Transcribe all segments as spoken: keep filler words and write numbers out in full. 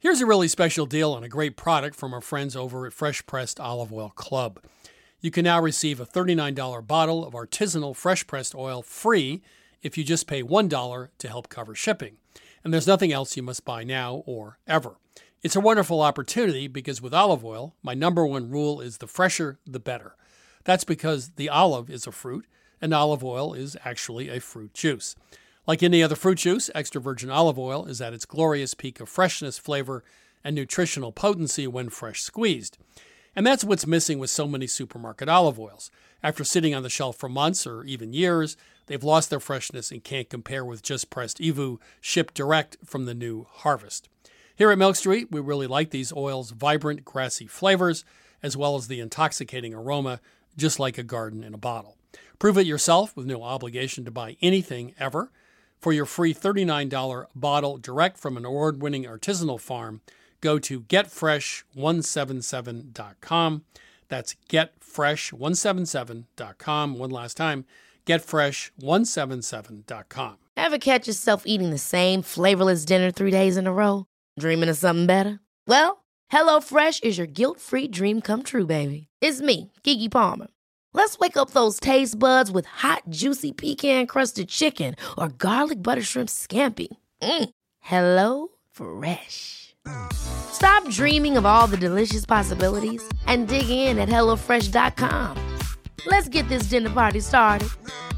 Here's a really special deal on a great product from our friends over at Fresh Pressed Olive Oil Club. You can now receive a thirty-nine dollars bottle of artisanal fresh-pressed oil free if you just pay one dollar to help cover shipping. And there's nothing else you must buy now or ever. It's a wonderful opportunity because with olive oil, my number one rule is the fresher, the better. That's because the olive is a fruit, and olive oil is actually a fruit juice. Like any other fruit juice, extra virgin olive oil is at its glorious peak of freshness, flavor, and nutritional potency when fresh squeezed. And that's what's missing with so many supermarket olive oils. After sitting on the shelf for months or even years, they've lost their freshness and can't compare with just pressed E V U shipped direct from the new harvest. Here at Milk Street, we really like these oils' vibrant, grassy flavors, as well as the intoxicating aroma, just like a garden in a bottle. Prove it yourself with no obligation to buy anything ever. For your free thirty-nine dollars bottle direct from an award-winning artisanal farm, go to get fresh one seventy-seven dot com. That's get fresh one seventy-seven dot com. One last time, get fresh one seventy-seven dot com. Ever catch yourself eating the same flavorless dinner three days in a row? Dreaming of something better? Well, HelloFresh is your guilt-free dream come true, baby. It's me, Keke Palmer. Let's wake up those taste buds with hot, juicy pecan-crusted chicken or garlic butter shrimp scampi. Mm. Hello Fresh. Stop dreaming of all the delicious possibilities and dig in at hello fresh dot com. Let's get this dinner party started.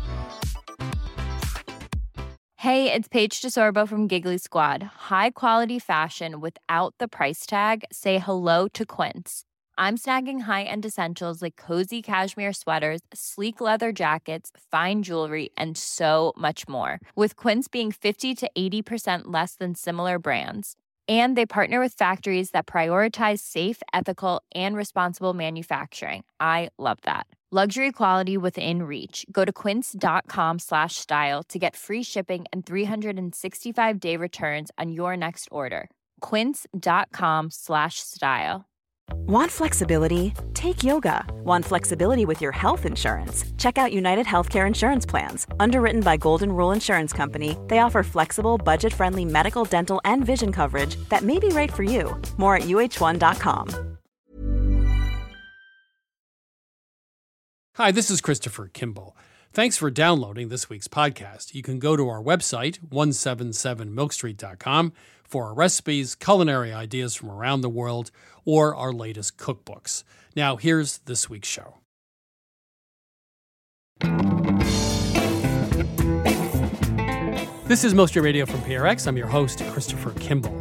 Hey, it's Paige DeSorbo from Giggly Squad. High quality fashion without the price tag. Say hello to Quince. I'm snagging high-end essentials like cozy cashmere sweaters, sleek leather jackets, fine jewelry, and so much more. With Quince being fifty to eighty percent less than similar brands. And they partner with factories that prioritize safe, ethical, and responsible manufacturing. I love that. Luxury quality within reach. Go to quince.com slash style to get free shipping and three sixty-five day returns on your next order. Quince.com slash style. Want flexibility? Take yoga. Want flexibility with your health insurance? Check out United Healthcare Insurance Plans. Underwritten by Golden Rule Insurance Company, they offer flexible, budget-friendly medical, dental, and vision coverage that may be right for you. More at U H one dot com. Hi, this is Christopher Kimball. Thanks for downloading this week's podcast. You can go to our website, one seventy-seven milk street dot com, for our recipes, culinary ideas from around the world, or our latest cookbooks. Now, here's this week's show. This is Milk Street Radio from P R X. I'm your host, Christopher Kimball.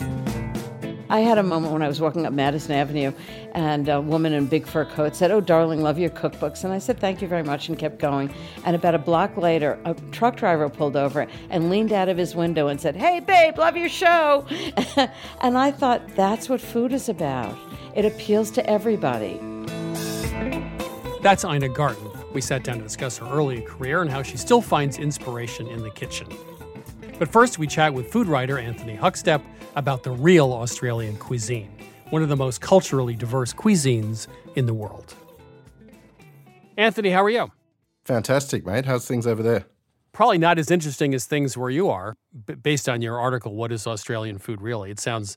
I had a moment when I was walking up Madison Avenue, and a woman in a big fur coat said, "Oh, darling, love your cookbooks." And I said, "Thank you very much," and kept going. And about a block later, a truck driver pulled over and leaned out of his window and said, "Hey, babe, love your show." And I thought, that's what food is about. It appeals to everybody. That's Ina Garten. We sat down to discuss her early career and how she still finds inspiration in the kitchen. But first, we chat with food writer Anthony Huckstep about the real Australian cuisine, one of the most culturally diverse cuisines in the world. Anthony, how are you? Fantastic, mate. How's things over there? Probably not as interesting as things where you are, b- based on your article, What is Australian Food Really? It sounds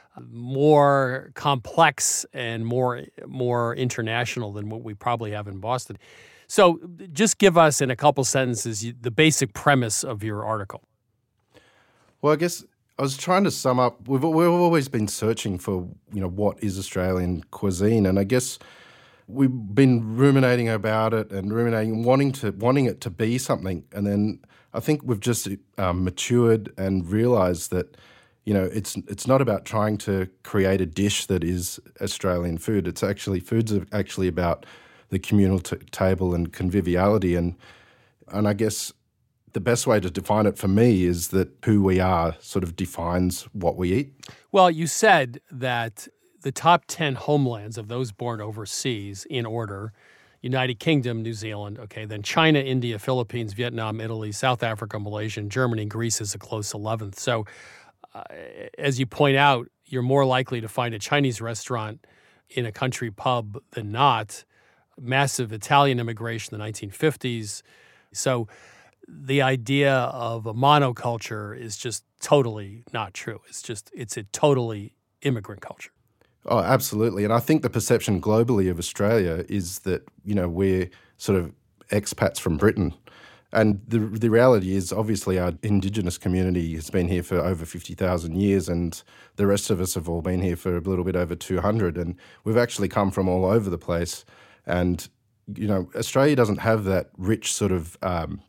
more complex and more, more international than what we probably have in Boston. So just give us, in a couple sentences, the basic premise of your article. Well, I guess I was trying to sum up. We've we've always been searching for, you know, what is Australian cuisine, and I guess we've been ruminating about it and ruminating, wanting to wanting it to be something, and then I think we've just um, matured and realised that, you know, it's it's not about trying to create a dish that is Australian food. It's actually food's actually about the communal t- table and conviviality, and and I guess the best way to define it for me is that who we are sort of defines what we eat. Well, you said that the top ten homelands of those born overseas in order, United Kingdom, New Zealand, okay, then China, India, Philippines, Vietnam, Italy, South Africa, Malaysia, and Germany, and Greece is a close eleventh. So uh, as you point out, you're more likely to find a Chinese restaurant in a country pub than not. Massive Italian immigration in the nineteen fifties. So the idea of a monoculture is just totally not true. It's just, it's a totally immigrant culture. Oh, absolutely. And I think the perception globally of Australia is that, you know, we're sort of expats from Britain. And the the reality is, obviously, our Indigenous community has been here for over fifty thousand years, and the rest of us have all been here for a little bit over two hundred. And we've actually come from all over the place. And, you know, Australia doesn't have that rich sort of um,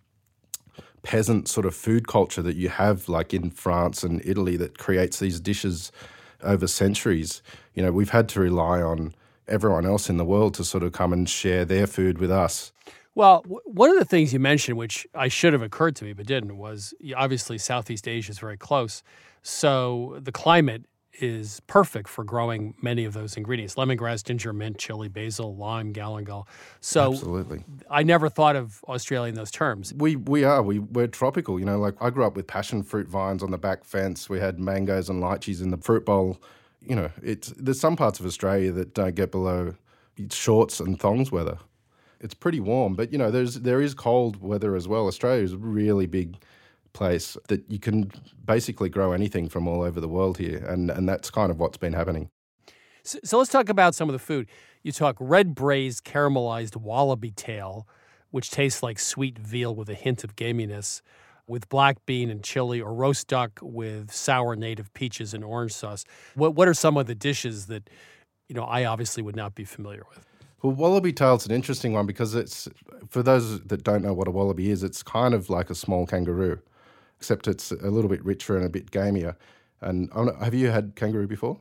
peasant sort of food culture that you have like in France and Italy that creates these dishes over centuries. You know, we've had to rely on everyone else in the world to sort of come and share their food with us. Well, w- one of the things you mentioned, which I should have occurred to me but didn't, was y- obviously Southeast Asia is very close. So the climate is perfect for growing many of those ingredients: lemongrass, ginger, mint, chili, basil, lime, galangal. So Absolutely. I never thought of Australia in those terms. We we are. We, we're tropical. You know, like I grew up with passion fruit vines on the back fence. We had mangoes and lychees in the fruit bowl. You know, it's there's some parts of Australia that don't get below shorts and thongs weather. It's pretty warm, but, you know, there's there is cold weather as well. Australia is a really big place that you can basically grow anything from all over the world here, and, and that's kind of what's been happening. So, so let's talk about some of the food. You talk red braised caramelized wallaby tail, which tastes like sweet veal with a hint of gaminess, with black bean and chili, or roast duck with sour native peaches and orange sauce. What what are some of the dishes that, you know, I obviously would not be familiar with? Well, wallaby tail's an interesting one because it's, for those that don't know what a wallaby is, it's kind of like a small kangaroo, except it's a little bit richer and a bit gamier. And I don't know, have you had kangaroo before?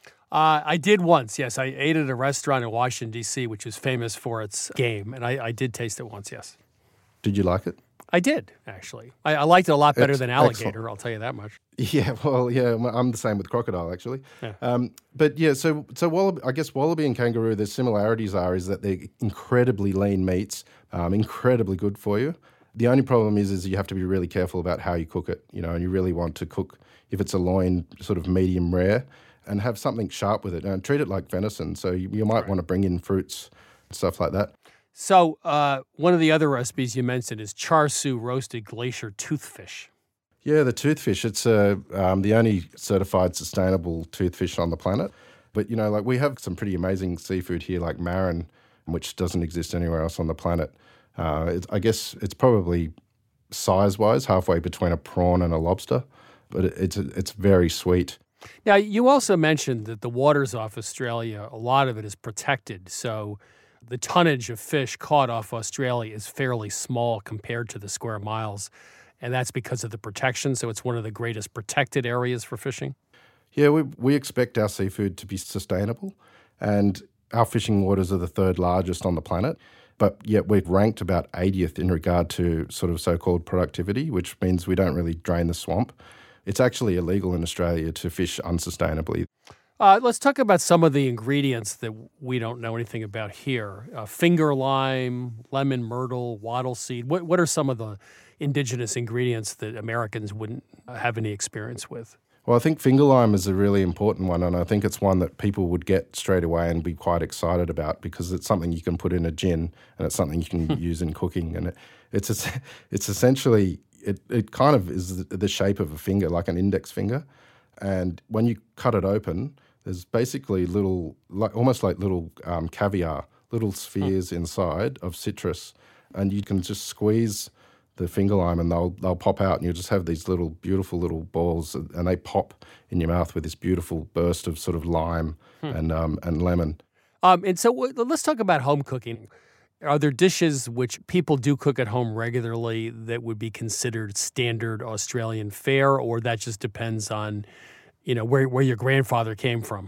Uh, I did once, yes. I ate at a restaurant in Washington, D C, which is famous for its game, and I, I did taste it once, yes. Did you like it? I did, actually. I, I liked it a lot better Ex- than alligator, excellent. I'll tell you that much. Yeah, well, yeah, I'm the same with crocodile, actually. Yeah. Um, but yeah, so so wallaby, I guess wallaby and kangaroo, the similarities are is that they're incredibly lean meats, um, incredibly good for you. The only problem is, is you have to be really careful about how you cook it, you know, and you really want to cook, if it's a loin, sort of medium rare, and have something sharp with it, and treat it like venison. So you, you might Right. want to bring in fruits, stuff like that. So uh, one of the other recipes you mentioned is char siu roasted glacier toothfish. Yeah, the toothfish, it's uh, um, the only certified sustainable toothfish on the planet. But, you know, like we have some pretty amazing seafood here, like marron, which doesn't exist anywhere else on the planet. Uh, it's, I guess it's probably size-wise halfway between a prawn and a lobster, but it, it's it's very sweet. Now, you also mentioned that the waters off Australia, a lot of it is protected. So the tonnage of fish caught off Australia is fairly small compared to the square miles. And that's because of the protection. So it's one of the greatest protected areas for fishing. Yeah, we we expect our seafood to be sustainable, and our fishing waters are the third largest on the planet. But yet we're ranked about eightieth in regard to sort of so-called productivity, which means we don't really drain the swamp. It's actually illegal in Australia to fish unsustainably. Uh, let's talk about some of the ingredients that we don't know anything about here. Uh, finger lime, lemon myrtle, wattle seed. What, what are some of the indigenous ingredients that Americans wouldn't have any experience with? Well, I think finger lime is a really important one, and I think it's one that people would get straight away and be quite excited about because it's something you can put in a gin and it's something you can use in cooking. And it, it's it's essentially, it, it kind of is the shape of a finger, like an index finger. And when you cut it open, there's basically little, like almost like little um, caviar, little spheres inside of citrus, and you can just squeeze the finger lime and they'll they'll pop out, and you just have these little beautiful little balls, and they pop in your mouth with this beautiful burst of sort of lime hmm. and um, and lemon. Um, and so w- let's talk about home cooking. Are there dishes which people do cook at home regularly that would be considered standard Australian fare, or that just depends on, you know, where where your grandfather came from?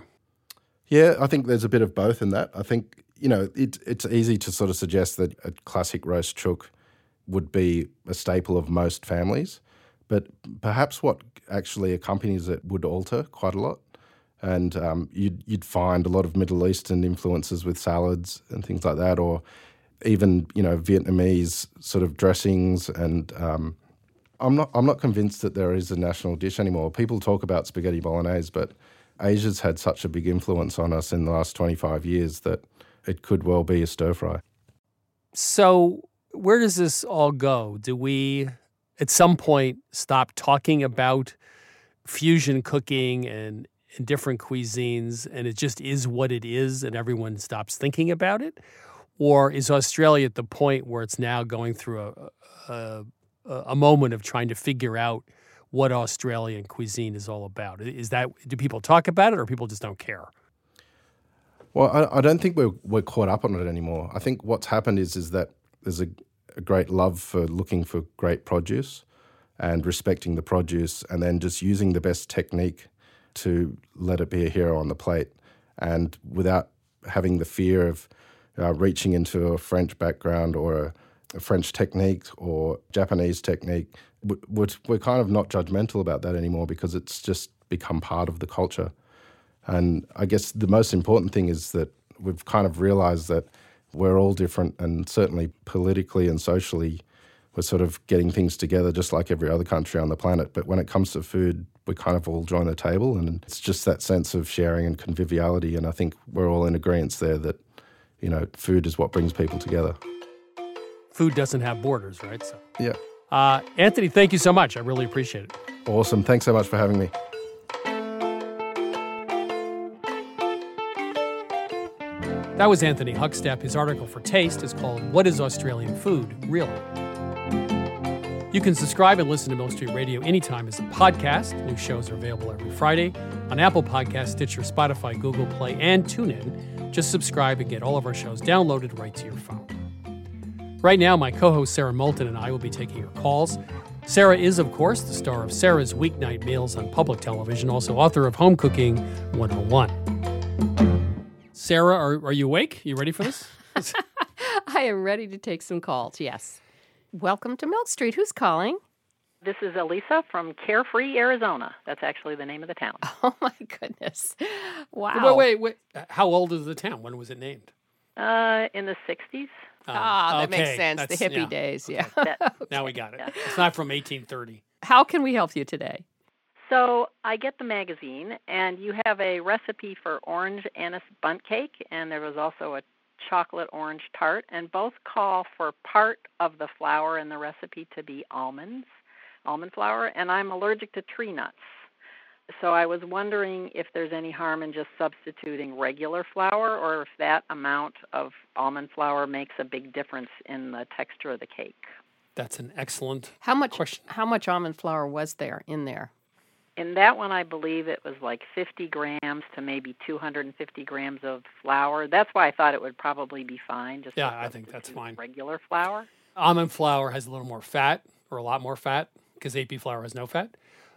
Yeah, I think there's a bit of both in that. I think, you know, it, it's easy to sort of suggest that a classic roast chook would be a staple of most families, but perhaps what actually accompanies it would alter quite a lot. And um, you'd, you'd find a lot of Middle Eastern influences with salads and things like that, or even, you know, Vietnamese sort of dressings. And um, I'm not I'm not convinced that there is a national dish anymore. People talk about spaghetti bolognese, but Asia's had such a big influence on us in the last twenty-five years that it could well be a stir fry. So where does this all go? Do we, at some point, stop talking about fusion cooking and in different cuisines and it just is what it is and everyone stops thinking about it? Or is Australia at the point where it's now going through a, a, a moment of trying to figure out what Australian cuisine is all about? Is that, do people talk about it or people just don't care? Well, I, I don't think we're we're caught up on it anymore. I think what's happened is is that there's a, a great love for looking for great produce and respecting the produce and then just using the best technique to let it be a hero on the plate and without having the fear of uh, reaching into a French background or a, a French technique or Japanese technique. We're, we're kind of not judgmental about that anymore because it's just become part of the culture. And I guess the most important thing is that we've kind of realized that we're all different and certainly politically and socially we're sort of getting things together just like every other country on the planet. But when it comes to food, we kind of all join the table and it's just that sense of sharing and conviviality. And I think we're all in agreement there that, you know, food is what brings people together. Food doesn't have borders, right? So, yeah. Uh, Anthony, thank you so much. I really appreciate it. Awesome. Thanks so much for having me. That was Anthony Huckstep. His article for Taste is called What is Australian Food, Really? You can subscribe and listen to Milk Street Radio anytime as a podcast. New shows are available every Friday on Apple Podcasts, Stitcher, Spotify, Google Play, and TuneIn. Just subscribe and get all of our shows downloaded right to your phone. Right now, my co-host Sarah Moulton and I will be taking your calls. Sarah is, of course, the star of Sarah's Weeknight Meals on public television, also author of Home Cooking one oh one. Sarah, are, are you awake? You ready for this? I am ready to take some calls, yes. Welcome to Milk Street. Who's calling? This is Elisa from Carefree, Arizona. That's actually the name of the town. Oh, my goodness. Wow. Wait, wait, wait. How old is the town? When was it named? Uh, in the sixties. Um, ah, that okay. makes sense. That's, the hippie yeah. days, Okay. yeah. That, Okay. Now we got it. Yeah. It's not from eighteen thirty. How can we help you today? So I get the magazine, and you have a recipe for orange anise bundt cake, and there was also a chocolate orange tart, and both call for part of the flour in the recipe to be almonds, almond flour, and I'm allergic to tree nuts. So I was wondering if there's any harm in just substituting regular flour or if that amount of almond flour makes a big difference in the texture of the cake. That's an excellent How much question. How much almond flour was there in there? In that one, I believe it was like fifty grams to maybe two hundred fifty grams of flour. That's why I thought it would probably be fine. Just Yeah, to I think that's substitute fine. Regular flour. Almond flour has a little more fat, or a lot more fat, because A P flour has no fat.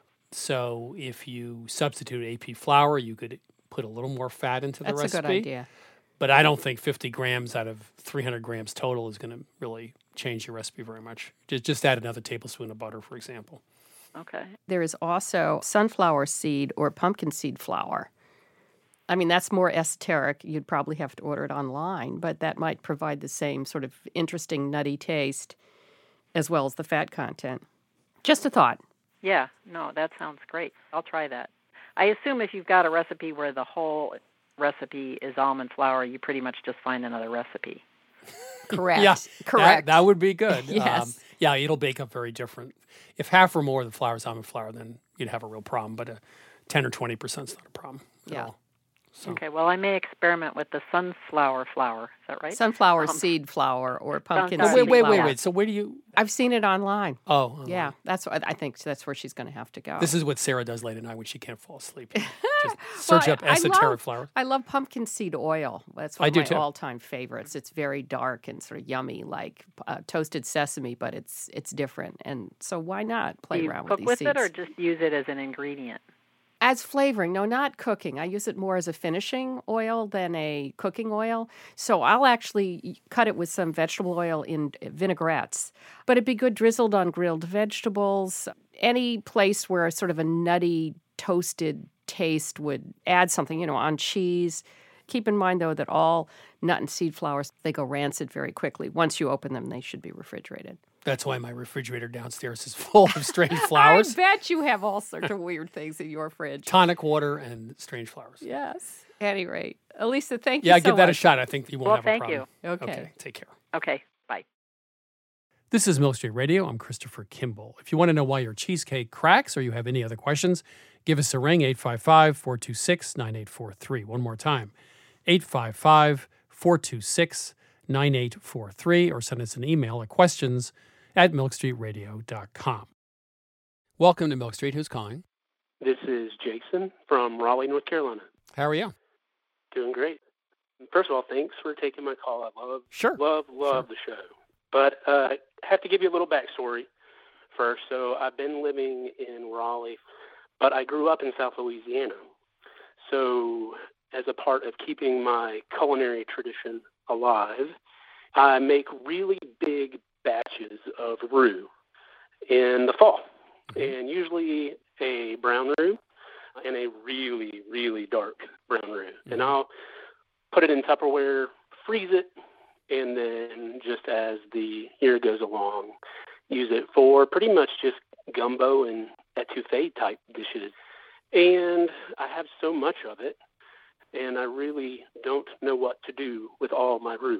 So if you substitute A P flour, you could put a little more fat into the That's recipe. a good idea. But I don't think fifty grams out of three hundred grams total is going to really change your recipe very much. Just, just add another tablespoon of butter, for example. Okay. There is also sunflower seed or pumpkin seed flour. I mean, that's more esoteric. You'd probably have to order it online, but that might provide the same sort of interesting nutty taste as well as the fat content. Just a thought. Yeah, no, that sounds great. I'll try that. I assume if you've got a recipe where the whole recipe is almond flour, you pretty much just find another recipe. Correct. Yeah, Correct. That, that would be good. Yes. Um, yeah, it'll bake up very different. If half or more of the flour is almond flour, then you'd have a real problem. But a ten or twenty percent is not a problem at Yeah. all. So, Okay, well, I may experiment with the sunflower flour. Is that right? Sunflower Um, seed flour or pumpkin sunflower seed wait, wait, flour. wait, wait. So where do you? I've seen it online. Oh, oh, Yeah, that's what I think. That's where she's going to have to go. This is what Sarah does late at night when she can't fall asleep. Just search Well, up I- I esoteric love- flour. I love pumpkin seed oil. That's one I of do my too. all-time favorites. It's very dark and sort of yummy, like uh, toasted sesame, but it's it's different. And so why not play Do you around cook with these with seeds? it or just use it as an ingredient? As flavoring, no, not cooking. I use it more as a finishing oil than a cooking oil. So I'll actually cut it with some vegetable oil in vinaigrettes. But it'd be good drizzled on grilled vegetables. Any place where sort of a nutty, toasted taste would add something, you know, on cheese. Keep in mind, though, that all nut and seed flours, they go rancid very quickly. Once you open them, they should be refrigerated. That's why my refrigerator downstairs is full of strange flowers, I bet you have all sorts of weird things in your fridge. tonic water, and strange flowers. Yes. At any rate, Elisa, thank you Yeah, so give that a much. shot. I think you won't Well, have thank a problem. you. Okay. Okay, take care. Okay, bye. This is Milk Street Radio. I'm Christopher Kimball. If you want to know why your cheesecake cracks or you have any other questions, Give us a ring, eight five five, four two six, nine eight four three. One more time, eight five five, four two six, nine eight four three, or send us an email at questions at milk street radio dot com. Welcome to Milk Street. Who's calling? This is Jason from Raleigh, North Carolina. How are you? Doing great. First of all, thanks for taking my call. I love, Sure. love, love Sure. the show. But uh, I have to give you a little backstory first. So I've been living in Raleigh, but I grew up in South Louisiana. So as a part of keeping my culinary tradition alive, I make really big batches of roux in the fall, mm-hmm. and usually a brown roux and a really, really dark brown roux. Mm-hmm. And I'll put it in Tupperware, freeze it, and then just as the year goes along, use it for pretty much just gumbo and etouffee type dishes. And I have so much of it, and I really don't know what to do with all my roux.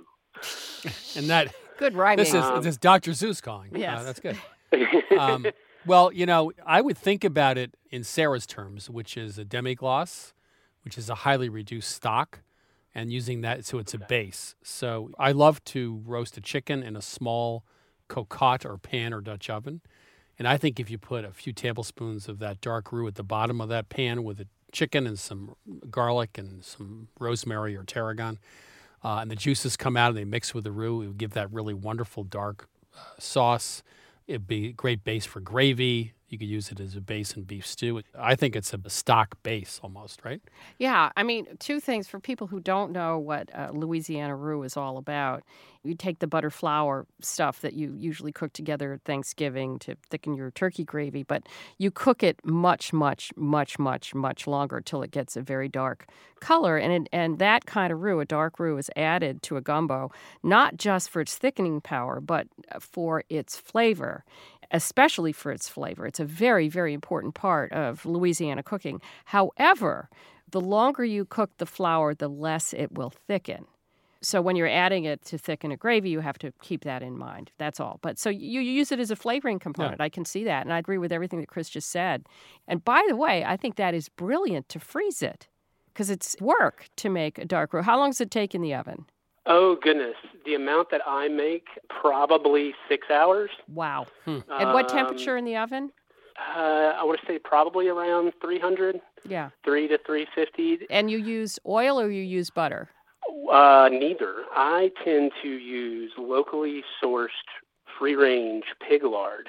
And that good rhyming. This is um, this is Doctor Zeus calling. Yes, uh, that's good. um, well, you know, I would think about it in Sarah's terms, which is a demi-glace, which is a highly reduced stock, and using that so it's a base. So I love to roast a chicken in a small cocotte or pan or Dutch oven. And I think if you put a few tablespoons of that dark roux at the bottom of that pan with the chicken and some garlic and some rosemary or tarragon, uh, and the juices come out and they mix with the roux, it would give that really wonderful dark uh, sauce. It'd be a great base for gravy. You could use it as a base in beef stew. I think it's a stock base almost, right? Yeah. I mean, two things for people who don't know what uh, Louisiana roux is all about. You take the butter flour stuff that you usually cook together at Thanksgiving to thicken your turkey gravy, but you cook it much, much, much, much, much longer till it gets a very dark color. And it, and that kind of roux, a dark roux, is added to a gumbo, not just for its thickening power, but for its flavor. Especially for its flavor. It's a very, very important part of Louisiana cooking. However, the longer you cook the flour, the less it will thicken. So when you're adding it to thicken a gravy, you have to keep that in mind. That's all. But so you, you use it as a flavoring component. Yeah. I can see that. And I agree with everything that Chris just said. And by the way, I think that is brilliant to freeze it because it's work to make a dark roux. How long does it take in the oven? Oh, goodness. The amount that I make, probably six hours. Wow. Hmm. And what temperature in the oven? Uh, I want to say probably around three hundred. Yeah. three to three fifty. And you use oil or you use butter? Uh, neither. I tend to use locally sourced free-range pig lard.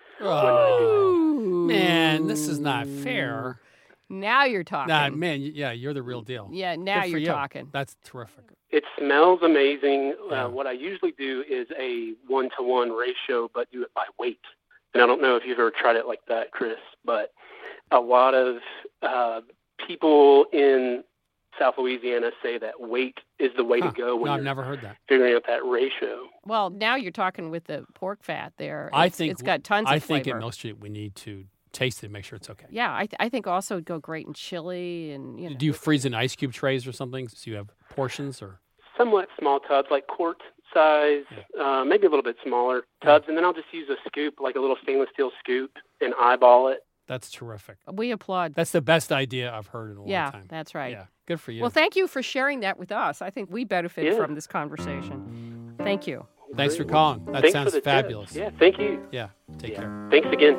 Oh, man, this is not fair. Now you're talking. Nah, man, yeah, you're the real deal. Yeah, now Good for you're you. talking. That's terrific. It smells amazing. Yeah. Uh, what I usually do is a one-to-one ratio, but do it by weight. And I don't know if you've ever tried it like that, Chris, but a lot of uh, people in South Louisiana say that weight is the way huh. to go when no, you're I've never heard that. figuring out that ratio. Well, now you're talking with the pork fat there. It's, I think it's got tons I of flavor. think at Milk Street we need to taste it and make sure it's okay. Yeah, I, th- I think also it'd go great in chili and you know. Do you freeze in ice cube trays or something so you have portions or? Somewhat small tubs, like quart size, yeah. uh, maybe a little bit smaller tubs, yeah. and then I'll just use a scoop, like a little stainless steel scoop, and eyeball it. That's terrific. We applaud. That's the best idea I've heard in a long yeah, time. Yeah, that's right. Yeah, good for you. Well, thank you for sharing that with us. I think we benefit yeah. from this conversation. Thank you. Thanks for calling. That Thanks sounds fabulous. Tips. Yeah, thank you. Yeah, take yeah. care. Thanks again.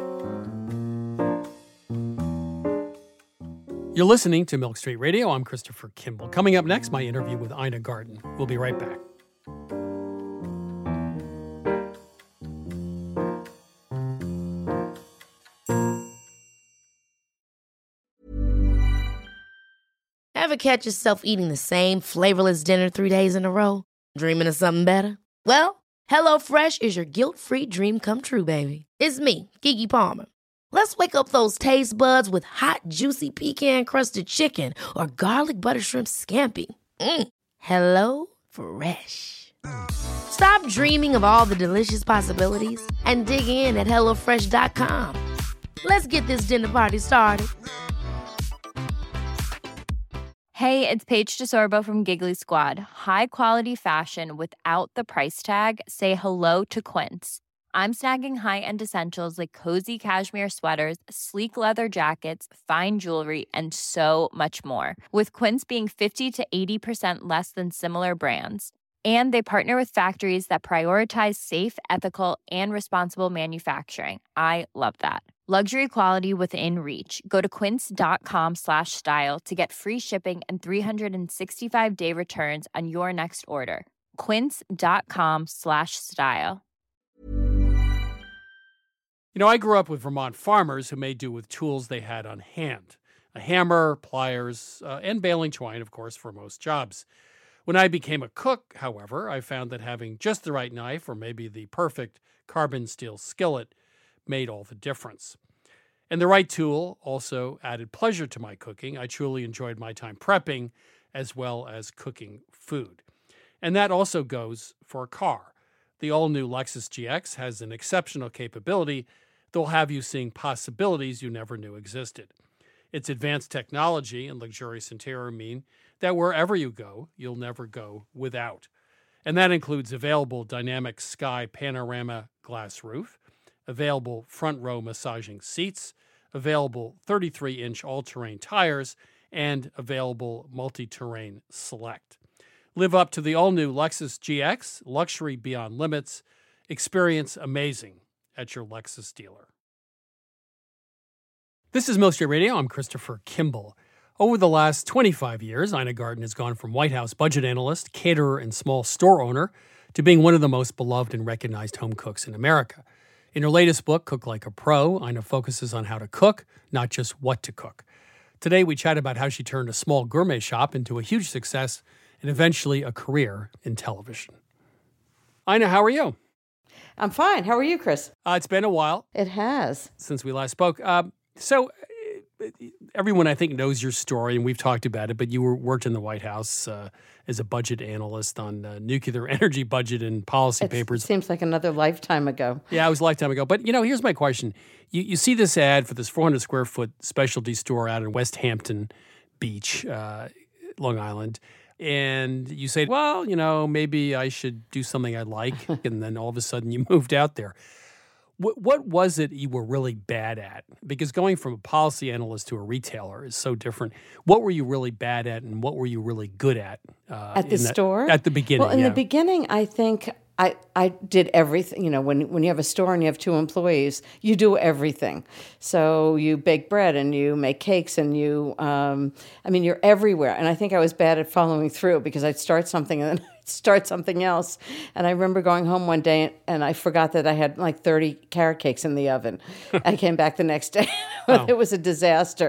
You're listening to Milk Street Radio. I'm Christopher Kimball. Coming up next, my interview with Ina Garten. We'll be right back. Ever catch yourself eating the same flavorless dinner three days in a row? Dreaming of something better? Well, HelloFresh is your guilt-free dream come true, baby. It's me, Keke Palmer. Let's wake up those taste buds with hot, juicy pecan-crusted chicken or garlic butter shrimp scampi. Mm. Hello Fresh. Stop dreaming of all the delicious possibilities and dig in at hello fresh dot com. Let's get this dinner party started. Hey, it's Paige DeSorbo from Giggly Squad. High quality fashion without the price tag. Say hello to Quince. I'm snagging high-end essentials like cozy cashmere sweaters, sleek leather jackets, fine jewelry, and so much more. With Quince being fifty to eighty percent less than similar brands. And they partner with factories that prioritize safe, ethical, and responsible manufacturing. I love that. Luxury quality within reach. Go to quince.com slash style to get free shipping and three sixty-five day returns on your next order. Quince.com slash style. You know, I grew up with Vermont farmers who made do with tools they had on hand. A hammer, pliers, uh, and baling twine, of course, for most jobs. When I became a cook, however, I found that having just the right knife or maybe the perfect carbon steel skillet made all the difference. And the right tool also added pleasure to my cooking. I truly enjoyed my time prepping as well as cooking food. And that also goes for a car. The all-new Lexus G X has an exceptional capability that will have you seeing possibilities you never knew existed. Its advanced technology and luxurious interior mean that wherever you go, you'll never go without. And that includes available dynamic sky panorama glass roof, available front row massaging seats, available thirty-three inch all-terrain tires, and available multi-terrain select. Live up to the all-new Lexus G X, luxury beyond limits. Experience amazing at your Lexus dealer. This is Milk Street Radio. I'm Christopher Kimball. Over the last twenty-five years, Ina Garten has gone from White House budget analyst, caterer, and small store owner to being one of the most beloved and recognized home cooks in America. In her latest book, Cook Like a Pro, Ina focuses on how to cook, not just what to cook. Today, we chat about how she turned a small gourmet shop into a huge success and eventually a career in television. Ina, how are you? I'm fine. How are you, Chris? Uh, it's been a while. It has. Since we last spoke. Uh, so everyone, I think, knows your story, and we've talked about it, but you were worked in the White House uh, as a budget analyst on uh, nuclear energy budget and policy It's, papers. It seems like another lifetime ago. Yeah, it was a lifetime ago. But, you know, here's my question. You, you see this ad for this four hundred square foot specialty store out in West Hampton Beach, uh, Long Island, and you say, well, you know, maybe I should do something I like, and then all of a sudden you moved out there. What, what was it you were really bad at? Because going from a policy analyst to a retailer is so different. What were you really bad at, and what were you really good at? Uh, At the that, store? At the beginning, Well, in yeah. the beginning, I think I, I did everything. You know, when when you have a store and you have two employees, you do everything. So you bake bread and you make cakes and you, um, I mean, you're everywhere. And I think I was bad at following through because I'd start something and then I'd start something else. And I remember going home one day and I forgot that I had like thirty carrot cakes in the oven. I came back the next day. Oh. It was a disaster.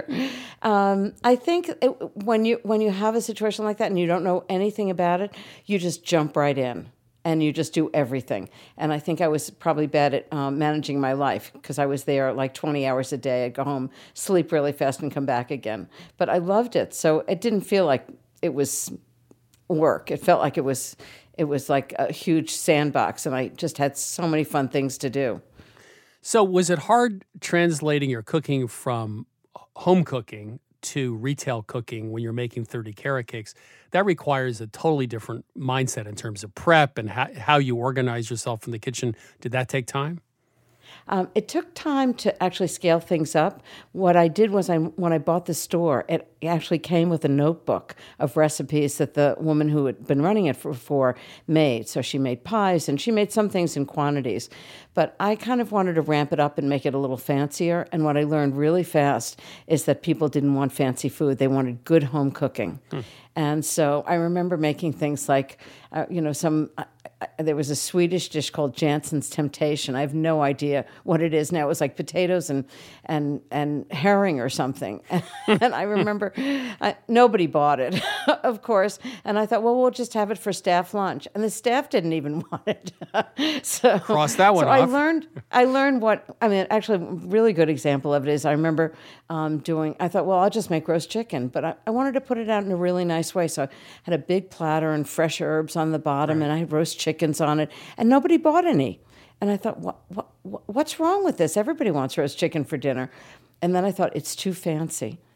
Um, I think it, when you when you have a situation like that and you don't know anything about it, you just jump right in. And you just do everything. And I think I was probably bad at um, managing my life because I was there like twenty hours a day. I'd go home, sleep really fast, and come back again. But I loved it. So it didn't feel like it was work. It felt like it was it was like a huge sandbox. And I just had so many fun things to do. So was it hard translating your cooking from home cooking to retail cooking when you're making thirty carrot cakes? That requires a totally different mindset in terms of prep and how, how you organize yourself in the kitchen. Did that take time? Um, it took time to actually scale things up. What I did was I, when I bought the store, it actually came with a notebook of recipes that the woman who had been running it for, for made. So she made pies and she made some things in quantities. But I kind of wanted to ramp it up and make it a little fancier. And what I learned really fast is that people didn't want fancy food. They wanted good home cooking. Hmm. And so I remember making things like, uh, you know, some... Uh, there was a Swedish dish called Jansen's Temptation. I have no idea what it is now. It was like potatoes and and and herring or something. And I remember I, nobody bought it, of course. And I thought, well, we'll just have it for staff lunch. And the staff didn't even want it. so Cross that one so off. I learned. I learned what I mean. Actually, a really good example of it is I remember um, doing. I thought, well, I'll just make roast chicken, but I, I wanted to put it out in a really nice way. So I had a big platter and fresh herbs on the bottom, right. And I had roast chicken. chickens on it, and nobody bought any. And I thought, what, what, what's wrong with this? Everybody wants roast chicken for dinner. And then I thought, it's too fancy.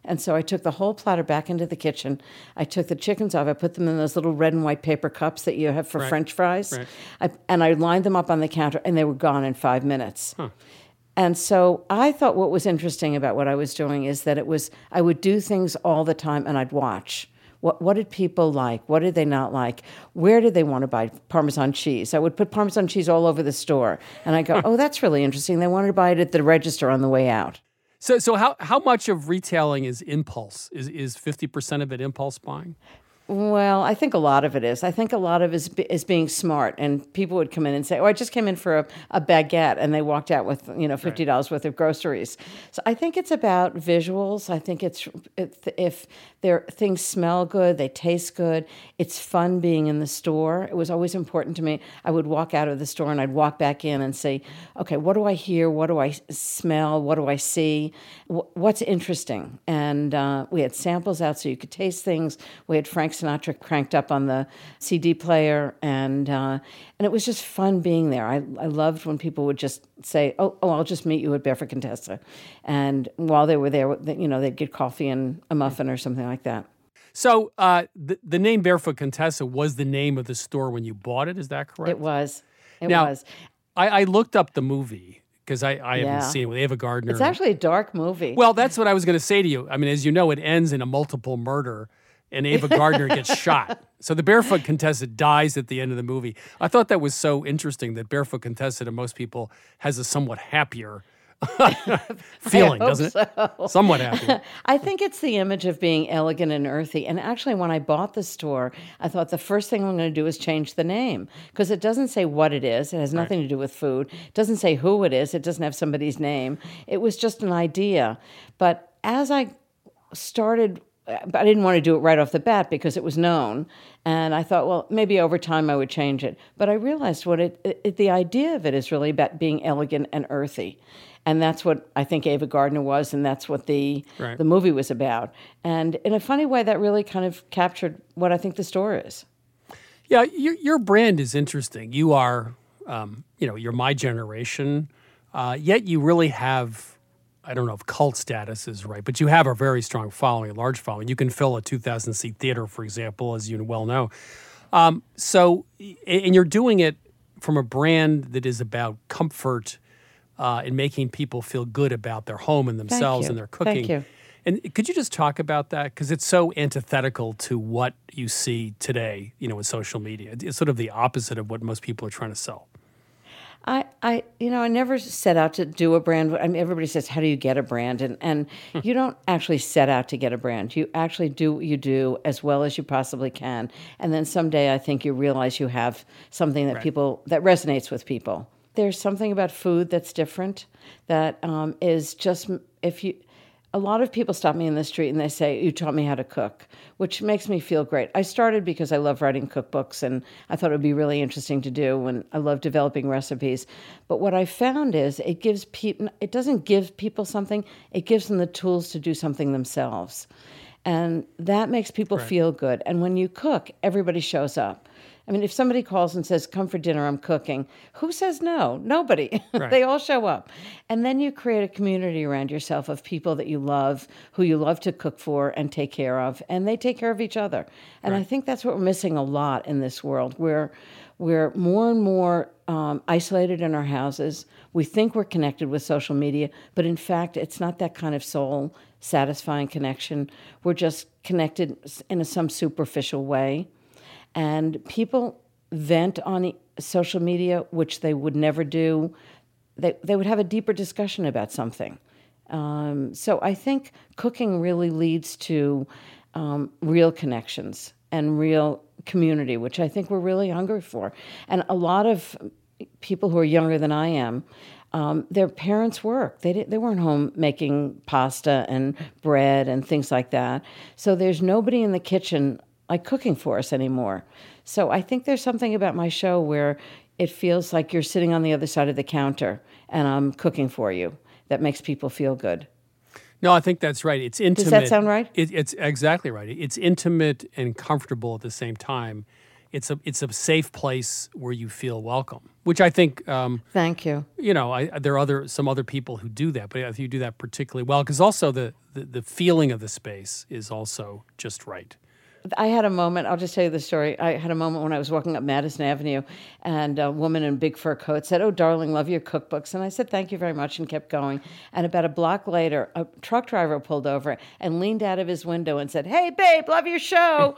And so I took the whole platter back into the kitchen. I took the chickens off. I put them in those little red and white paper cups that you have for Right. French fries. Right. I, and I lined them up on the counter, and they were gone in five minutes. Huh. And so I thought what was interesting about what I was doing is that it was, I would do things all the time, and I'd watch. What, what did people like? What did they not like? Where did they want to buy Parmesan cheese? I would put Parmesan cheese all over the store. And I go, oh, that's really interesting. They wanted to buy it at the register on the way out. So, so how, how much of retailing is impulse? Is is fifty percent of it impulse buying? Well, I think a lot of it is. I think a lot of it is, is being smart. And people would come in and say, oh, I just came in for a, a baguette. And they walked out with, you know, fifty dollars right. worth of groceries. So I think it's about visuals. I think it's, it, if their things smell good, they taste good, it's fun being in the store. It was always important to me. I would walk out of the store and I'd walk back in and say, okay, what do I hear? What do I smell? What do I see? What's interesting? And uh, we had samples out so you could taste things. We had Frank Sinatra cranked up on the C D player, and uh, and it was just fun being there. I, I loved when people would just say, oh, oh, I'll just meet you at Barefoot Contessa. And while they were there, you know, they'd get coffee and a muffin or something like that. So uh, the, the name Barefoot Contessa was the name of the store when you bought it, is that correct? It was. It now, was. I, I looked up the movie because I, I Yeah. haven't seen it with Ava Gardner. It's actually a dark movie. Well, that's what I was going to say to you. I mean, as you know, it ends in a multiple murder, and Ava Gardner gets shot. So the Barefoot Contessa dies at the end of the movie. I thought that was so interesting that Barefoot Contessa to most people has a somewhat happier feeling, doesn't it? So. Somewhat happier. I think it's the image of being elegant and earthy. And actually, when I bought the store, I thought the first thing I'm going to do is change the name, because it doesn't say what it is. It has nothing Right. to do with food. It doesn't say who it is. It doesn't have somebody's name. It was just an idea. But as I started, but I didn't want to do it right off the bat because it was known. And I thought, well, maybe over time I would change it. But I realized what it, it the idea of it is really about being elegant and earthy. And that's what I think Ava Gardner was, and that's what the Right. the movie was about. And in a funny way, that really kind of captured what I think the store is. Yeah, your, your brand is interesting. You are, um, you know, you're my generation, uh, yet you really have, I don't know if cult status is right, but you have a very strong following, a large following. You can fill a two thousand seat theater, for example, as you well know. Um, so, and you're doing it from a brand that is about comfort uh, and making people feel good about their home and themselves you. and their cooking. Thank you. And could you just talk about that? Because it's so antithetical to what you see today, you know, with social media. It's sort of the opposite of what most people are trying to sell. I, I, you know, I never set out to do a brand. I mean, everybody says, "How do you get a brand?" And and you don't actually set out to get a brand. You actually do what you do as well as you possibly can, and then someday I think you realize you have something that Right. people that resonates with people. There's something about food that's different. That um, is just if you. A lot of people stop me in the street and they say, "You taught me how to cook," which makes me feel great. I started because I love writing cookbooks and I thought it would be really interesting to do, and I love developing recipes. But what I found is it gives people, it doesn't give people something, it gives them the tools to do something themselves. And that makes people Right. feel good. And when you cook, everybody shows up. I mean, if somebody calls and says, "Come for dinner, I'm cooking," who says no? Nobody. Right. They all show up. And then you create a community around yourself of people that you love, who you love to cook for and take care of, and they take care of each other. And Right. I think that's what we're missing a lot in this world. We're, we're more and more um, isolated in our houses. We think we're connected with social media, but in fact, it's not that kind of soul-satisfying connection. We're just connected in a, some superficial way. And people vent on e- social media, which they would never do. They, they would have a deeper discussion about something. Um, so I think cooking really leads to um, real connections and real community, which I think we're really hungry for. And a lot of people who are younger than I am, um, their parents work. They didn't, they weren't home making pasta and bread and things like that. So there's nobody in the kitchen like cooking for us anymore. So I think there's something about my show where it feels like you're sitting on the other side of the counter and I'm cooking for you. That makes people feel good. No, I think that's right. It's intimate. Does that sound right? It, it's exactly right. It's intimate and comfortable at the same time. it's a it's a safe place where you feel welcome, which I think. Um, Thank you. You know, I, there are other some other people who do that, but I think you do that particularly well because also the, the the feeling of the space is also just right. I had a moment, I'll just tell you the story. I had a moment when I was walking up Madison Avenue and a woman in big fur coat said, "Oh, darling, love your cookbooks." And I said, "Thank you very much," and kept going. And about a block later, a truck driver pulled over and leaned out of his window and said, "Hey, babe, love your show."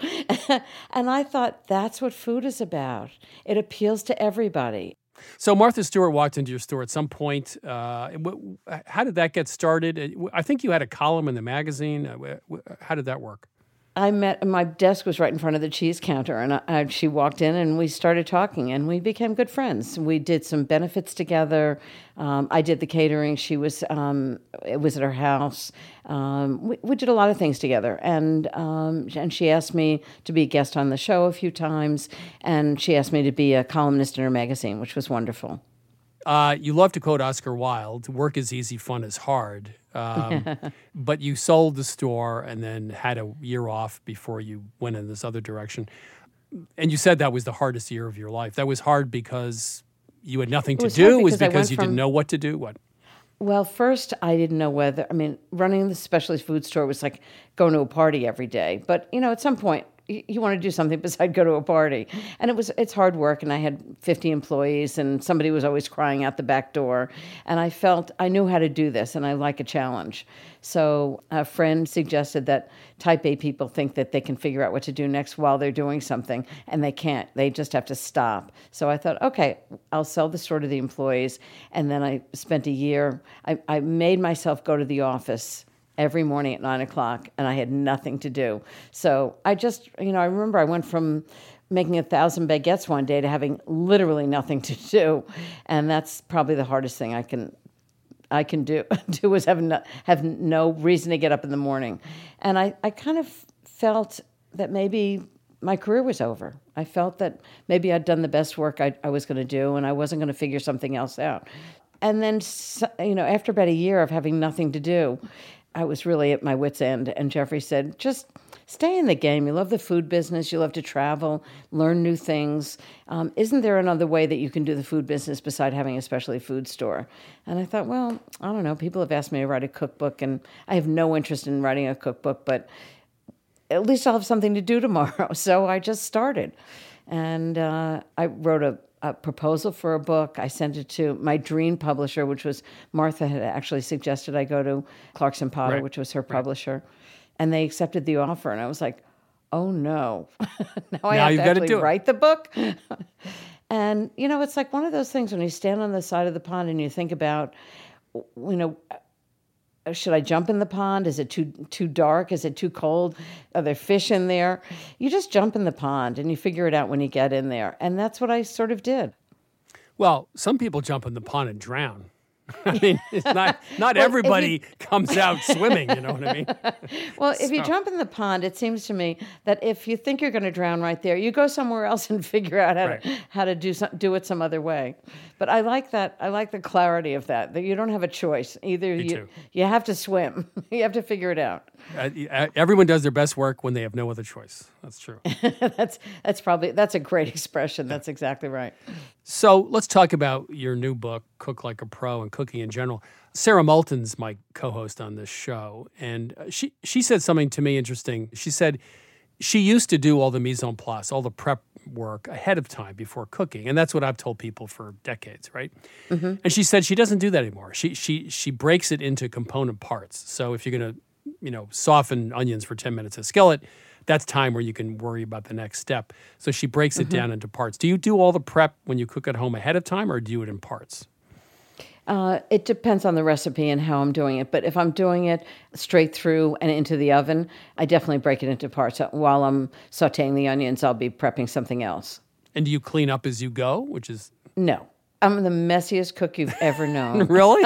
And I thought, that's what food is about. It appeals to everybody. So Martha Stewart walked into your store at some point. Uh, how did that get started? I think you had a column in the magazine. How did that work? I met, my desk was right in front of the cheese counter, and I, I, she walked in, and we started talking, and we became good friends. We did some benefits together. Um, I did the catering. She was, um, it was at her house. Um, we, we did a lot of things together, and um, and she asked me to be a guest on the show a few times, and she asked me to be a columnist in her magazine, which was wonderful. Uh, you love to quote Oscar Wilde, "Work is easy, fun is hard." Um, but you sold the store and then had a year off before you went in this other direction. And you said that was the hardest year of your life. That was hard because you had nothing to do? Was it because you didn't know what to do? What? Well, first, I didn't know whether, I mean, running the specialty food store was like going to a party every day. But, you know, at some point, you want to do something besides go to a party. And it was it's hard work, and I had fifty employees, and somebody was always crying out the back door. And I felt I knew how to do this, and I like a challenge. So a friend suggested that type A people think that they can figure out what to do next while they're doing something, and they can't. They just have to stop. So I thought, okay, I'll sell the store to the employees. And then I spent a year, I, I made myself go to the office every morning at nine o'clock, and I had nothing to do. So I just, you know, I remember I went from making a thousand baguettes one day to having literally nothing to do. And that's probably the hardest thing I can I can do, do is have no, have no reason to get up in the morning. And I, I kind of felt that maybe my career was over. I felt that maybe I'd done the best work I, I was going to do, and I wasn't going to figure something else out. And then, you know, after about a year of having nothing to do, I was really at my wit's end, and Jeffrey said, just stay in the game. You love the food business. You love to travel, learn new things. Um, isn't there another way that you can do the food business beside having a specialty food store? And I thought, well, I don't know. People have asked me to write a cookbook, and I have no interest in writing a cookbook, but at least I'll have something to do tomorrow. So I just started. And uh, I wrote a a proposal for a book. I sent it to my dream publisher, which was Martha had actually suggested I go to Clarkson Potter, right. which was her publisher. Right. And they accepted the offer. And I was like, oh no, now I now have you've to got to actually do write the book. And, you know, it's like one of those things when you stand on the side of the pond and you think about, you know, should I jump in the pond? Is it too too dark? Is it too cold? Are there fish in there? You just jump in the pond and you figure it out when you get in there. And that's what I sort of did. Well, some people jump in the pond and drown. I mean, it's not not well, everybody you... comes out swimming, you know what I mean? Well, so. if you jump in the pond, it seems to me that if you think you're going to drown right there, you go somewhere else and figure out how, right. to, how to do some, do it some other way. But I like that. I like the clarity of that, that you don't have a choice. Either Me you, too. you have to swim. You have to figure it out. Uh, everyone does their best work when they have no other choice. That's true. that's that's probably, that's a great expression. That's exactly right. So let's talk about your new book, Cook Like a Pro, and cooking in general. Sarah Moulton's my co-host on this show, and she she said something to me interesting. She said she used to do all the mise en place, all the prep work ahead of time before cooking, and that's what I've told people for decades, right? Mm-hmm. And she said she doesn't do that anymore. She she she breaks it into component parts. So if you're going to, you know, soften onions for ten minutes in a skillet, that's time where you can worry about the next step. So she breaks it mm-hmm. down into parts. Do you do all the prep when you cook at home ahead of time, or do you do it in parts? Uh, it depends on the recipe and how I'm doing it. But if I'm doing it straight through and into the oven, I definitely break it into parts. While I'm sautéing the onions, I'll be prepping something else. And do you clean up as you go, which is... No. I'm the messiest cook you've ever known. Really?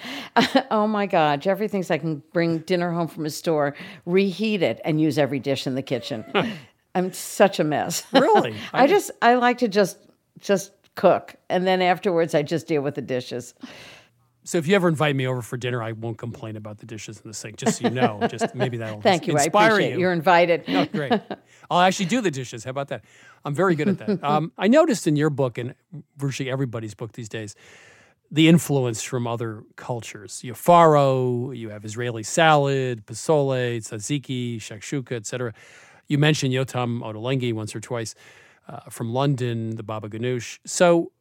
Oh, my God. Jeffrey thinks I can bring dinner home from a store, reheat it, and use every dish in the kitchen. I'm such a mess. Really? I, I just, I like to just, just cook. And then afterwards, I just deal with the dishes. So if you ever invite me over for dinner, I won't complain about the dishes in the sink, just so you know. Just maybe that'll Thank you. inspire I appreciate you. it. You're invited. Oh, great. I'll actually do the dishes. How about that? I'm very good at that. Um, I noticed in your book, and virtually everybody's book these days, the influence from other cultures. You have faro, you have Israeli salad, pozole, tzatziki, shakshuka, et cetera. You mentioned Yotam Ottolenghi once or twice uh, from London, the baba ganoush. So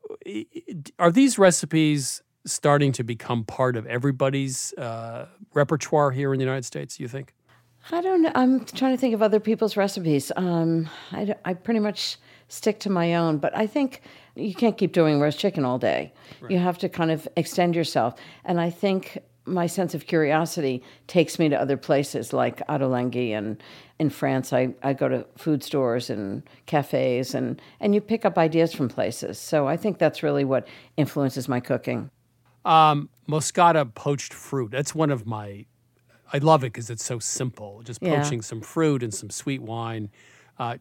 are these recipes starting to become part of everybody's uh, repertoire here in the United States, you think? I don't know. I'm trying to think of other people's recipes. Um, I, I pretty much stick to my own, but I think you can't keep doing roast chicken all day. Right. You have to kind of extend yourself. And I think my sense of curiosity takes me to other places like Ottolenghi, and in France I, I go to food stores and cafes, and, and you pick up ideas from places. So I think that's really what influences my cooking. Um, Moscata poached fruit. That's one of my, I love it because it's so simple. Just poaching yeah. some fruit and some sweet wine. Uh,